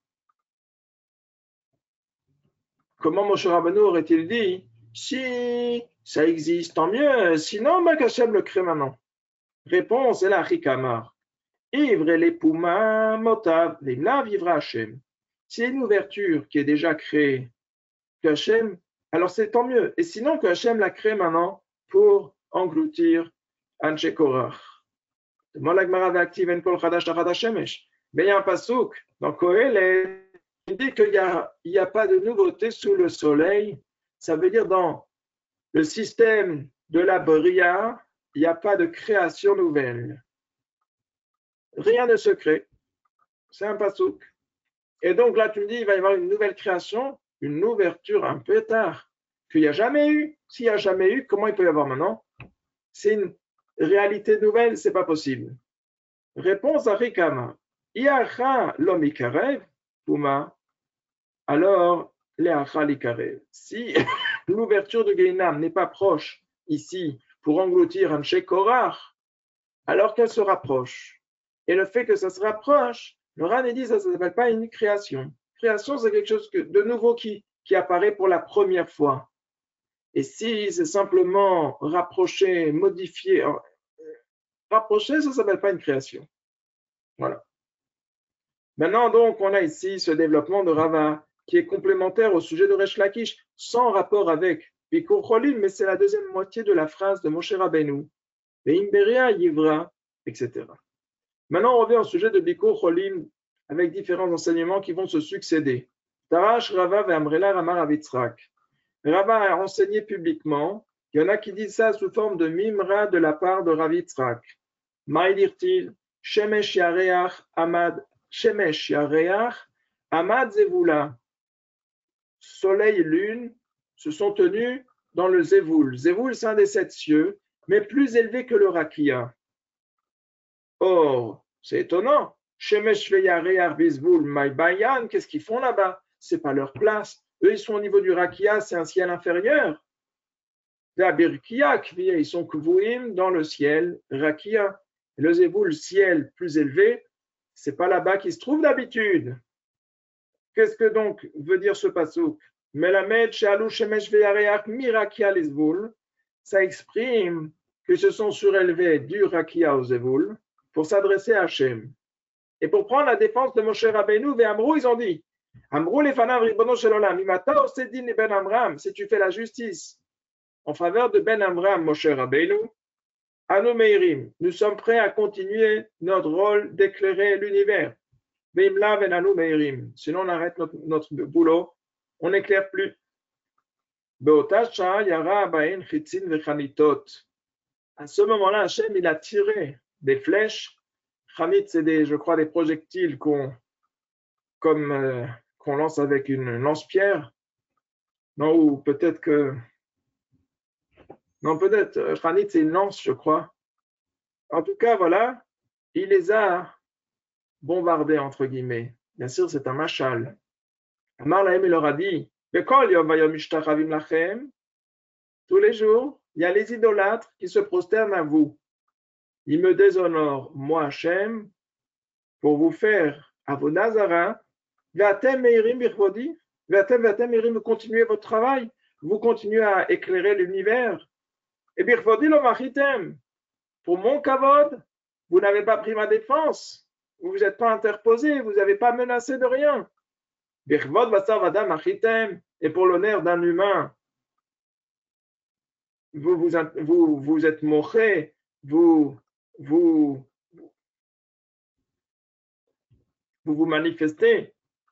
comment Moshe Rabbeinu aurait-il dit, si ça existe, tant mieux, sinon, ben, qu'Hachem le crée maintenant. Réponse, c'est la Rikamar. Ivre les Pouma Motav, Vimla vivra Hachem. S'il y a une ouverture qui est déjà créée, que Hachem, alors c'est tant mieux. Et sinon, que Hachem la crée maintenant pour engloutir Anshe Korach. Mais il y a un pasouk dans Kohelet, il dit qu'il n'y a, il a pas de nouveauté sous le soleil. Ça veut dire dans le système de la Bria, il n'y a pas de création nouvelle. Rien ne se crée. C'est un pasouk. Et donc là, tu me dis, il va y avoir une nouvelle création, une ouverture un peu tard, qu'il n'y a jamais eu. S'il n'y a jamais eu, comment il peut y avoir maintenant? C'est une réalité nouvelle, c'est pas possible. Réponse à Rikama. Iacha l'omikarev, Puma. Alors, Léacha l'ikarev. Si l'ouverture de Gainam n'est pas proche ici pour engloutir un Shekorach, alors qu'elle se rapproche. Et le fait que ça se rapproche, le Ran dit ça ne s'appelle pas une création. Création, c'est quelque chose de nouveau qui, qui apparaît pour la première fois. Et si c'est simplement rapprocher, modifier, rapprocher, ça ne s'appelle pas une création. Voilà. Maintenant, donc, on a ici ce développement de Rava qui est complémentaire au sujet de Resh Lakish, sans rapport avec Bikur Cholim, mais c'est la deuxième moitié de la phrase de Moshe Rabbeinu. Veimberia Yivra, et cetera. Maintenant, on revient au sujet de Bikur Cholim avec différents enseignements qui vont se succéder. Tarash Rava ve'amrela Ramar Avitzrak. Rava a enseigné publiquement. Il y en a qui disent ça sous forme de mimra de la part de Rav Yitzhak. Maïdirtil, Shemesh Yareach Amad, Shemesh Yareach Amad Zevula. Soleil et lune se sont tenus dans le Zévoul. Zévoul, c'est un des sept cieux, mais plus élevé que le Rakia. Or, c'est étonnant. Shemesh Yareach Bizboul Maïbayan, qu'est-ce qu'ils font là-bas? C'est pas leur place. Eux, ils sont au niveau du Rakia, c'est un ciel inférieur. Ils sont kvouim dans le ciel Rakia. Le Zévoul, ciel plus élevé, c'est pas là-bas qu'ils se trouvent d'habitude. Qu'est-ce que donc veut dire ce pasuk? Melamed she'alu shemesh ve'yareach mi Rakia l'Zévoul. Ça exprime qu'ils se sont surélevés du Rakia au Zévoul pour s'adresser à Hachem. Et pour prendre la défense de Moshe Rabbeinu ve'amrou, ils ont dit Amrou lefanav ribono shel olam, imata osedin ben Amram, si tu fais la justice en faveur de Ben Amram, Moshe Rabbeinu, Anu Meirim, nous sommes prêts à continuer notre rôle d'éclairer l'univers. Veimla ven Anu Meirim, sinon on arrête notre, notre boulot, on n'éclaire plus. Beotacha yara bain chitzin vechanitot. À ce moment-là, Hachem, il a tiré des flèches. Chanit, c'est des, je crois, des projectiles qu'on, comme, euh, qu'on lance avec une lance-pierre. Non, ou peut-être que Non, peut-être, Khanit, c'est une lance, je crois. En tout cas, voilà, il les a bombardés, entre guillemets. Bien sûr, c'est un machal. Amar Lahem, il leur a dit, tous les jours, il y a les idolâtres qui se prosternent à vous. Ils me déshonorent, moi, Hachem, pour vous faire à vos Nazarins. Vatem meirim birvodi, vatem vatem meirim, continuez votre travail. Vous continuez à éclairer l'univers. Et birvodi lo machitem. Pour mon kavod, vous n'avez pas pris ma défense. Vous ne vous êtes pas interposé. Vous n'avez pas menacé de rien. Birvod vasar vadam machitem. Et pour l'honneur d'un humain, vous vous, vous, vous êtes moché, vous vous, vous vous manifestez.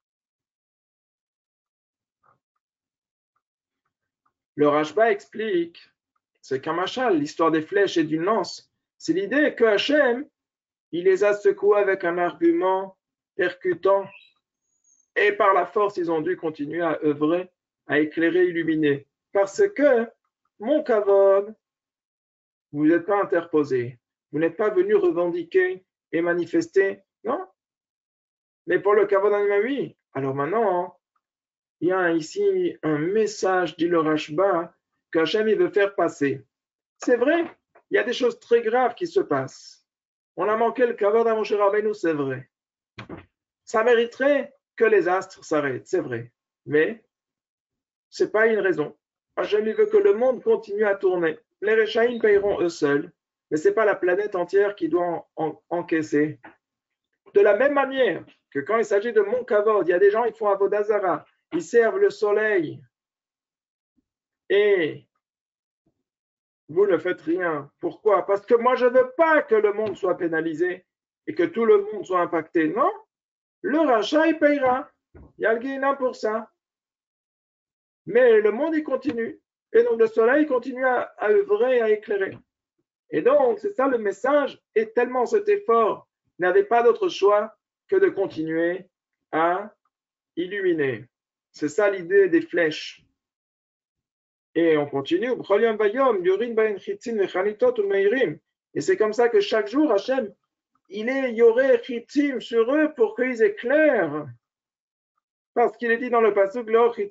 Le Rashba explique, c'est qu'un machal, l'histoire des flèches et d'une lance, c'est l'idée que Hachem, il les a secoués avec un argument percutant. Et par la force, ils ont dû continuer à œuvrer, à éclairer, illuminer. Parce que, mon kavod, vous n'êtes pas interposé. Vous n'êtes pas venu revendiquer et manifester, non? Mais pour le kavod anima, oui. Alors maintenant, il y a ici un message, dit le Rashba, qu'Hachem il veut faire passer. C'est vrai, il y a des choses très graves qui se passent. On a manqué le kavod à Moshe Rabbeinu, c'est vrai. Ça mériterait que les astres s'arrêtent, c'est vrai. Mais ce n'est pas une raison. Hachem il veut que le monde continue à tourner. Les Réchaïm paieront eux seuls, mais ce n'est pas la planète entière qui doit en, en, encaisser. De la même manière que quand il s'agit de mon kavod, il y a des gens qui font Avodazara, ils servent le soleil et vous ne faites rien. Pourquoi? Parce que moi, je ne veux pas que le monde soit pénalisé et que tout le monde soit impacté. Non, le rachat, il payera. Il y a le guénin pour ça. Mais le monde, il continue. Et donc, le soleil continue à, à œuvrer, à éclairer. Et donc, c'est ça le message. Et tellement cet effort n'avait pas d'autre choix que de continuer à illuminer. C'est ça l'idée des flèches. Et on continue. Et c'est comme ça que chaque jour, Hachem, il est yoré chitim sur eux pour qu'ils éclairent. Parce qu'il est dit dans le pasuk,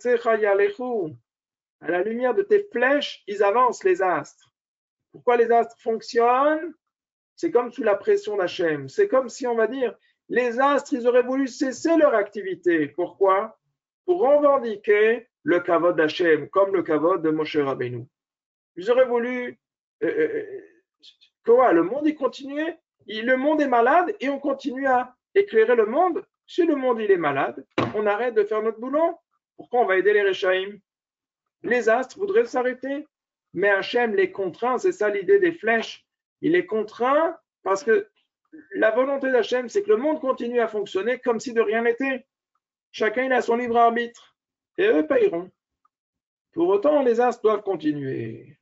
à la lumière de tes flèches, ils avancent les astres. Pourquoi les astres fonctionnent? C'est comme sous la pression d'Hachem. C'est comme si on va dire, les astres, ils auraient voulu cesser leur activité. Pourquoi? Pour revendiquer le kavod d'Hachem, comme le kavod de Moshe Rabbeinu. Ils auraient voulu, euh, quoi? Le monde est continué, le monde est malade et on continue à éclairer le monde. Si le monde il est malade, on arrête de faire notre boulot. Pourquoi on va aider les Réchaïm? Les astres voudraient s'arrêter, mais Hachem les contraint, c'est ça l'idée des flèches. Il les contraint parce que la volonté d'Hachem, c'est que le monde continue à fonctionner comme si de rien n'était. Chacun il a son libre arbitre et eux paieront. Pour autant, les astres doivent continuer.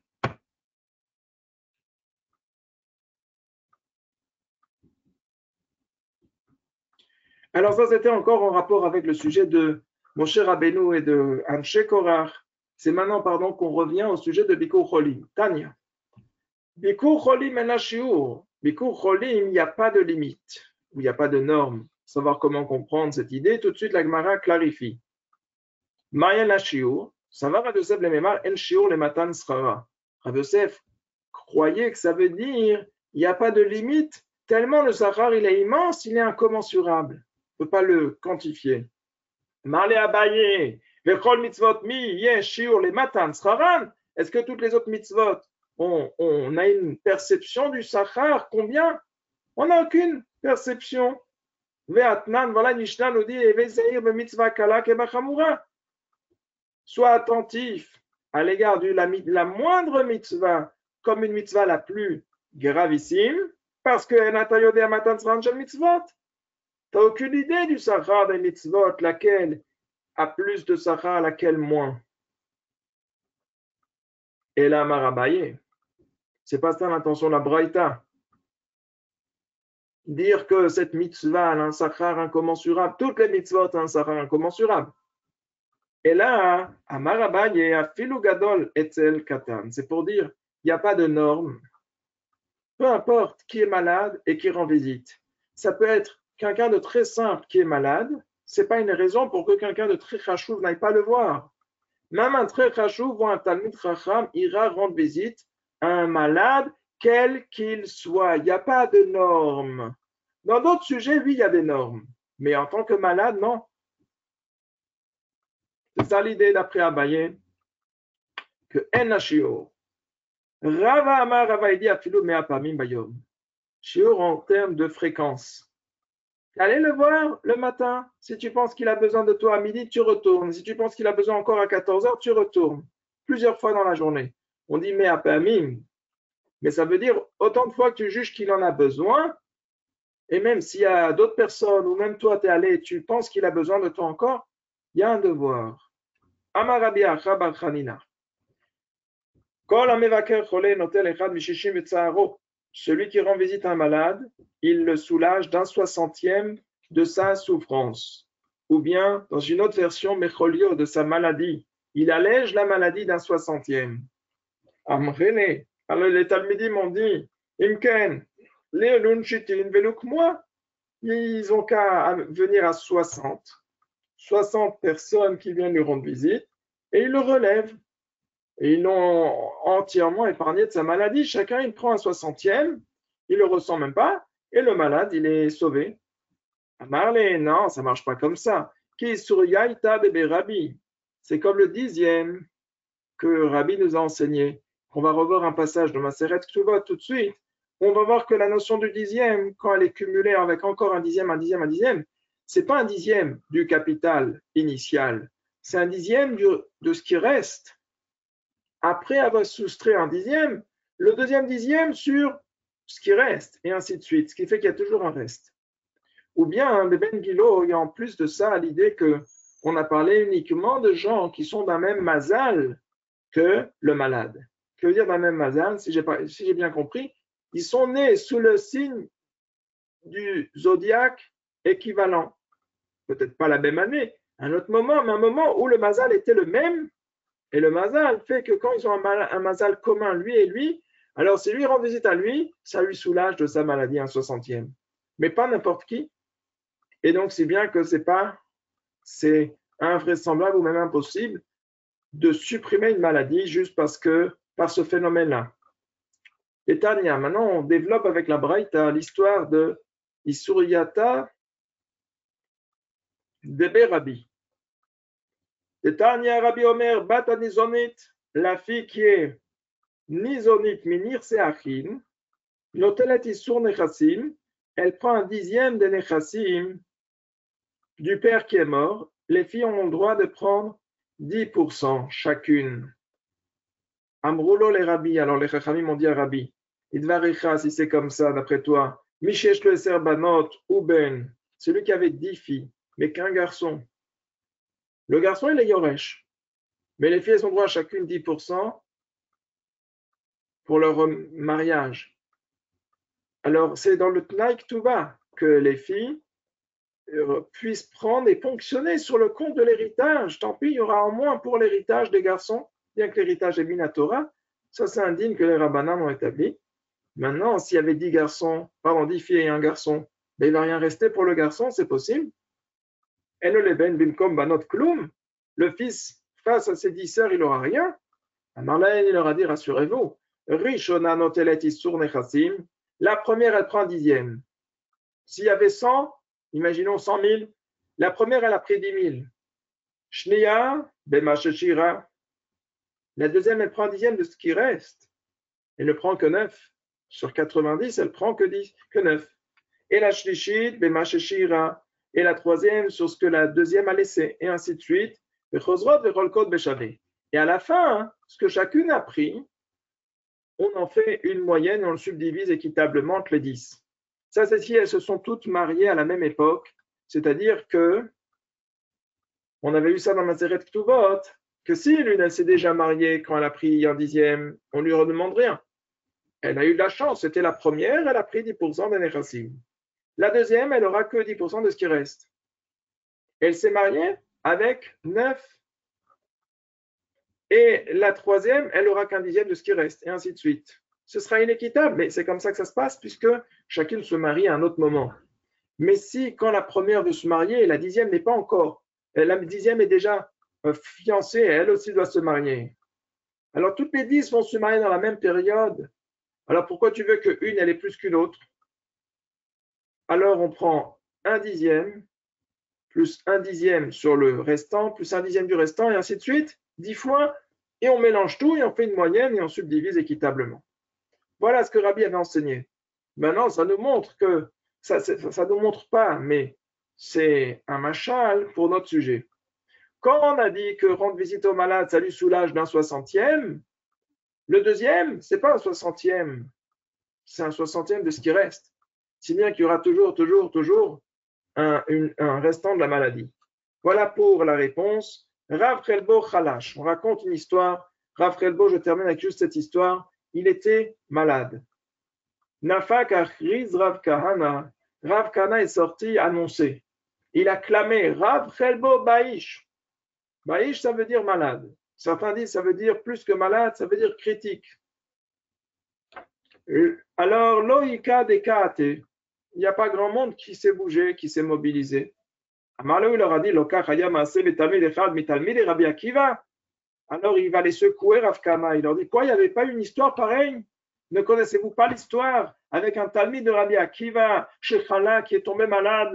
Alors ça, c'était encore en rapport avec le sujet de Moshe Rabbeinu et de Anshe Korach. C'est maintenant, pardon, qu'on revient au sujet de Bikur Cholim. Tanya. Bikur Cholim en Ashiur. Bikur Cholim, il n'y a pas de limite, il n'y a pas de norme. Savoir comment comprendre cette idée, tout de suite la Gemara clarifie. Mayan Ashiur, Savar Rav Yosef le Memar, En Shiur le Matan Srara. Rav Yosef croyait que ça veut dire il n'y a pas de limite, tellement le Sahar il est immense, il est incommensurable. On ne peut pas le quantifier. Marle Abaye, Vechol mitzvot mi, Yesh Shiur le Matan Sraran. Est-ce que toutes les autres mitzvot, on, on a une perception du Sahar? Combien? On n'a aucune perception. Ve'atnan, voilà, Mishnah nous dit, Evezeir be mitzvah kala kebachamura. Sois attentif à l'égard de la, la moindre mitzvah comme une mitzvah la plus gravissime, parce que Enatayode Amatan Sranjal mitzvot. Tu n'as aucune idée du Sahar des mitzvot, laquelle a plus de Sahar, laquelle moins. Et là, Marabaye, c'est pas ça l'intention de la Braïta. Dire que cette mitzvah a un Sahar incommensurable, toutes les mitzvot ont un Sahar incommensurable. Et là, à Marabaye, à Filugadol Etzel Katan, c'est pour dire il n'y a pas de norme. Peu importe qui est malade et qui rend visite. Ça peut être quelqu'un de très simple qui est malade, ce n'est pas une raison pour que quelqu'un de très chachouv n'aille pas le voir. Même un très chachouv ou un talmid chacham ira rendre visite à un malade, quel qu'il soit. Il n'y a pas de normes. Dans d'autres sujets, oui, il y a des normes. Mais en tant que malade, non. C'est ça l'idée d'après Abaye, que en shiur. Rava Amar Rava dit afilu mea pamim bayom. Shiur en termes de fréquence. Allez le voir le matin. Si tu penses qu'il a besoin de toi à midi, tu retournes. Si tu penses qu'il a besoin encore à quatorze heures, tu retournes. Plusieurs fois dans la journée. On dit mea pamim. Mais ça veut dire autant de fois que tu juges qu'il en a besoin. Et même s'il y a d'autres personnes, ou même toi, tu es allé et tu penses qu'il a besoin de toi encore, il y a un devoir. Amar Rabbi Acha bar Chanina. Celui qui rend visite à un malade, il le soulage d'un soixantième de sa souffrance. Ou bien, dans une autre version, Mecholio, de sa maladie. Il allège la maladie d'un soixantième. Amrele. Alors les Talmidim m'ont dit, Imken, les Lunchitin Velouk, moi, ils ont qu'à venir à soixante. soixante personnes qui viennent lui rendre visite et ils le relèvent. Et ils l'ont entièrement épargné de sa maladie. Chacun, il prend un soixantième, il ne le ressent même pas, et le malade, il est sauvé. Amarle, non, ça ne marche pas comme ça. Ki suryaita de Rabbi. C'est comme le dixième que Rabbi nous a enseigné. On va revoir un passage de Maseret Ktuvot tout de suite. On va voir que la notion du dixième, quand elle est cumulée avec encore un dixième, un dixième, un dixième, ce n'est pas un dixième du capital initial, c'est un dixième du, de ce qui reste. Après avoir soustrait un dixième, le deuxième dixième sur ce qui reste, et ainsi de suite, ce qui fait qu'il y a toujours un reste. Ou bien, le Ben Gilo, il y a en plus de ça l'idée qu'on a parlé uniquement de gens qui sont d'un même mazal que le malade. Que veut dire d'un même mazal, si j'ai, pas, si j'ai bien compris, ils sont nés sous le signe du zodiaque équivalent. Peut-être pas la même année, un autre moment, mais un moment où le mazal était le même. Et le mazal fait que quand ils ont un, un mazal commun, lui et lui, alors si lui rend visite à lui, ça lui soulage de sa maladie un soixantième. Mais pas n'importe qui. Et donc, c'est bien que c'est pas, c'est invraisemblable ou même impossible de supprimer une maladie juste parce que, par ce phénomène-là. Et Tania, maintenant, on développe avec la Braïta l'histoire de Isuriyata de Rabbi. Et Tania Rabbi Omer, Bata Nizonit, la fille qui est Nizonit Minir Seachin, Notelet Isur Nechassim, elle prend un dixième des Nechassim du père qui est mort. Les filles ont le droit de prendre dix pour cent chacune. Amroulo les rabbis, alors les chachamim m'ont dit à Rabbi, Idvarecha, si c'est comme ça, d'après toi, Mishesh le Serbanot, ou Ben, celui qui avait dix filles, mais qu'un garçon. Le garçon, il est Yoresh, mais les filles, elles ont droit à chacune dix pour cent pour leur mariage. Alors, c'est dans le Tnaï Ktuba que les filles puissent prendre et ponctionner sur le compte de l'héritage. Tant pis, il y aura en moins pour l'héritage des garçons, bien que l'héritage est Minatora. Ça, c'est un digne que les rabbanan ont établi. Maintenant, s'il y avait dix garçons, pardon, dix filles et un garçon, ben, il ne va rien rester pour le garçon, c'est possible. Et le leben bimkom banot klum, le fils, face à ses dix sœurs, il n'aura rien. Amarlaïn, il leur a dit, rassurez-vous, Rishona notelet isur nechassim, la première, elle prend un dixième. S'il y avait cent, imaginons cent mille, la première, elle a pris dix mille. Shniya, bemasheshira, la deuxième, elle prend un dixième de ce qui reste. Elle ne prend que neuf. Sur quatre-vingt-dix, elle prend que dix, que neuf. Et la shlishit, bemasheshira, et la troisième sur ce que la deuxième a laissé, et ainsi de suite. Et à la fin, ce que chacune a pris, on en fait une moyenne et on le subdivise équitablement entre les dix. Ça, c'est si elles se sont toutes mariées à la même époque, c'est-à-dire que, on avait eu ça dans Maseret Ktuvot, que si l'une elle s'est déjà mariée quand elle a pris un dixième, on ne lui redemande rien. Elle a eu de la chance, c'était la première, elle a pris dix pour cent des nechassim. La deuxième, elle n'aura que dix pour cent de ce qui reste. Elle s'est mariée avec neuf. Et la troisième, elle n'aura qu'un dixième de ce qui reste, et ainsi de suite. Ce sera inéquitable, mais c'est comme ça que ça se passe, puisque chacune se marie à un autre moment. Mais si, quand la première veut se marier, la dixième n'est pas encore, la dixième est déjà fiancée, elle aussi doit se marier. Alors, toutes les dix vont se marier dans la même période. Alors, pourquoi tu veux qu'une, elle est plus qu'une autre? Alors, on prend un dixième, plus un dixième sur le restant, plus un dixième du restant, et ainsi de suite, dix fois, et on mélange tout, et on fait une moyenne, et on subdivise équitablement. Voilà ce que Rabbi avait enseigné. Maintenant, ça nous montre que, ça ne nous montre pas, mais c'est un machal pour notre sujet. Quand on a dit que rendre visite au malade, ça lui soulage d'un soixantième, le deuxième, c'est pas un soixantième, c'est un soixantième de ce qui reste. Si bien qu'il y aura toujours, toujours, toujours un, une, un restant de la maladie. Voilà pour la réponse. Rav Chelbo Chalash. On raconte une histoire. Rav Chelbo, je termine avec juste cette histoire. Il était malade. Nafak Achriz Rav Kahana. Rav Kana est sorti annoncer. Il a clamé Rav Chelbo Baïch. Baïch, ça veut dire malade. Certains disent ça veut dire plus que malade, ça veut dire critique. Alors, Loïka Dekate, il n'y a pas grand monde qui s'est bougé, qui s'est mobilisé. Amarlo, il leur a dit Loka Chayam Aseh Betalmid Echad Mitalmid Rabbi Akiva. Alors, il va les secouer, Rav Kana. Il leur dit quoi, il n'y avait pas une histoire pareille? Ne connaissez-vous pas l'histoire avec un talmid de Rabbi Akiva, Shechala, qui est tombé malade?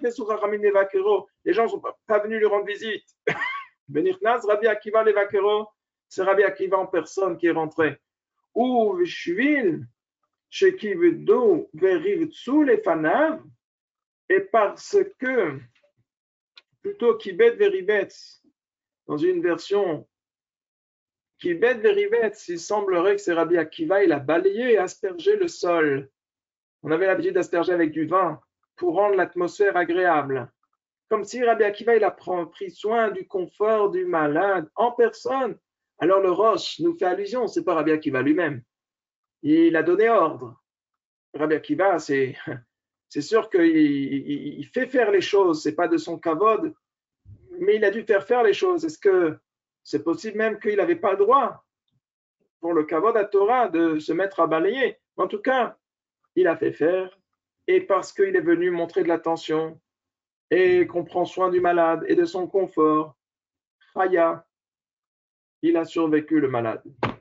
Les gens ne sont pas venus lui rendre visite. Benichnas, Rabbi Akiva Levakero, c'est Rabbi Akiva en personne qui est rentré. Ou Vishvil, Shekivedo, Verivtsu, les Fanav, et parce que, plutôt Kibet Veribetz, dans une version Kibet Veribetz, il semblerait que c'est Rabbi Akiva, il a balayé et aspergé le sol. On avait l'habitude d'asperger avec du vin pour rendre l'atmosphère agréable. Comme si Rabbi Akiva, il a pris soin du confort du malade en personne. Alors le Rosh nous fait allusion, c'est pas Rabbi Akiva lui-même. Il a donné ordre. Rabbi Akiva, c'est, c'est sûr qu'il il fait faire les choses, c'est pas de son kavod, mais il a dû faire faire les choses. Est-ce que c'est possible même qu'il n'avait pas le droit pour le kavod à Torah de se mettre à balayer? En tout cas, il a fait faire, et parce qu'il est venu montrer de l'attention et qu'on prend soin du malade et de son confort, Chaya, il a survécu le malade.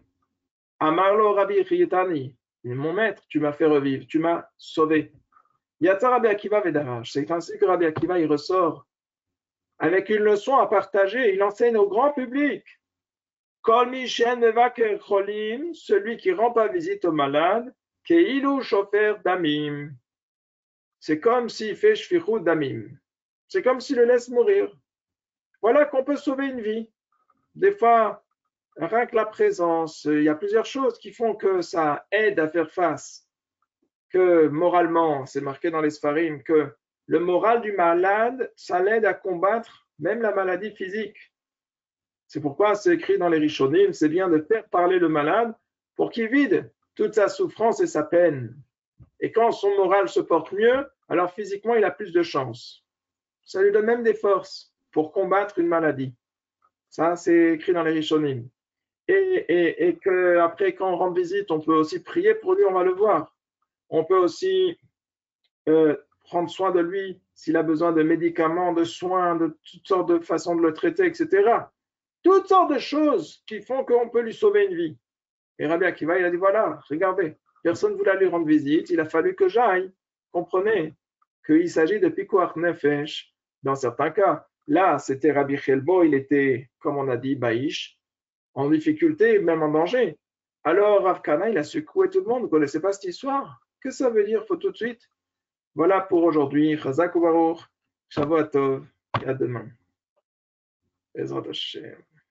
Amarlo Rabbi Chiyetani, mon maître, tu m'as fait revivre, tu m'as sauvé. Yata Rabbi Akiva Vedarash, c'est ainsi que Rabbi Akiva il ressort avec une leçon à partager, il enseigne au grand public. Kol mi shen mevaker cholim, celui qui rend pas visite aux malades, keilu shofer damim. C'est comme s'il fait shfichut damim. C'est comme s'il le laisse mourir. Voilà qu'on peut sauver une vie. Des fois, rien que la présence, il y a plusieurs choses qui font que ça aide à faire face. Que moralement, c'est marqué dans les Sfarim, que le moral du malade, ça l'aide à combattre même la maladie physique. C'est pourquoi c'est écrit dans les Rishonim, c'est bien de faire parler le malade pour qu'il vide toute sa souffrance et sa peine. Et quand son moral se porte mieux, alors physiquement, il a plus de chance. Ça lui donne même des forces pour combattre une maladie. Ça, c'est écrit dans les Rishonim. Et, et, et qu'après, quand on rend visite, on peut aussi prier pour lui, on va le voir. On peut aussi euh, prendre soin de lui s'il a besoin de médicaments, de soins, de toutes sortes de façons de le traiter, et cetera. Toutes sortes de choses qui font qu'on peut lui sauver une vie. Et Rabbi Akiva, il a dit, voilà, regardez, personne ne voulait lui rendre visite, il a fallu que j'aille. Comprenez qu'il s'agit de pikuach nefesh dans certains cas. Là, c'était Rabbi Chelbo, il était, comme on a dit, baïch, en difficulté, même en danger. Alors, Rav Kana, il a secoué tout le monde. Vous ne connaissez pas cette histoire? Que ça veut dire? Il faut tout de suite. Voilà pour aujourd'hui. Chazak u'baruch, Shavua tov, et à demain. Bezrat Hashem.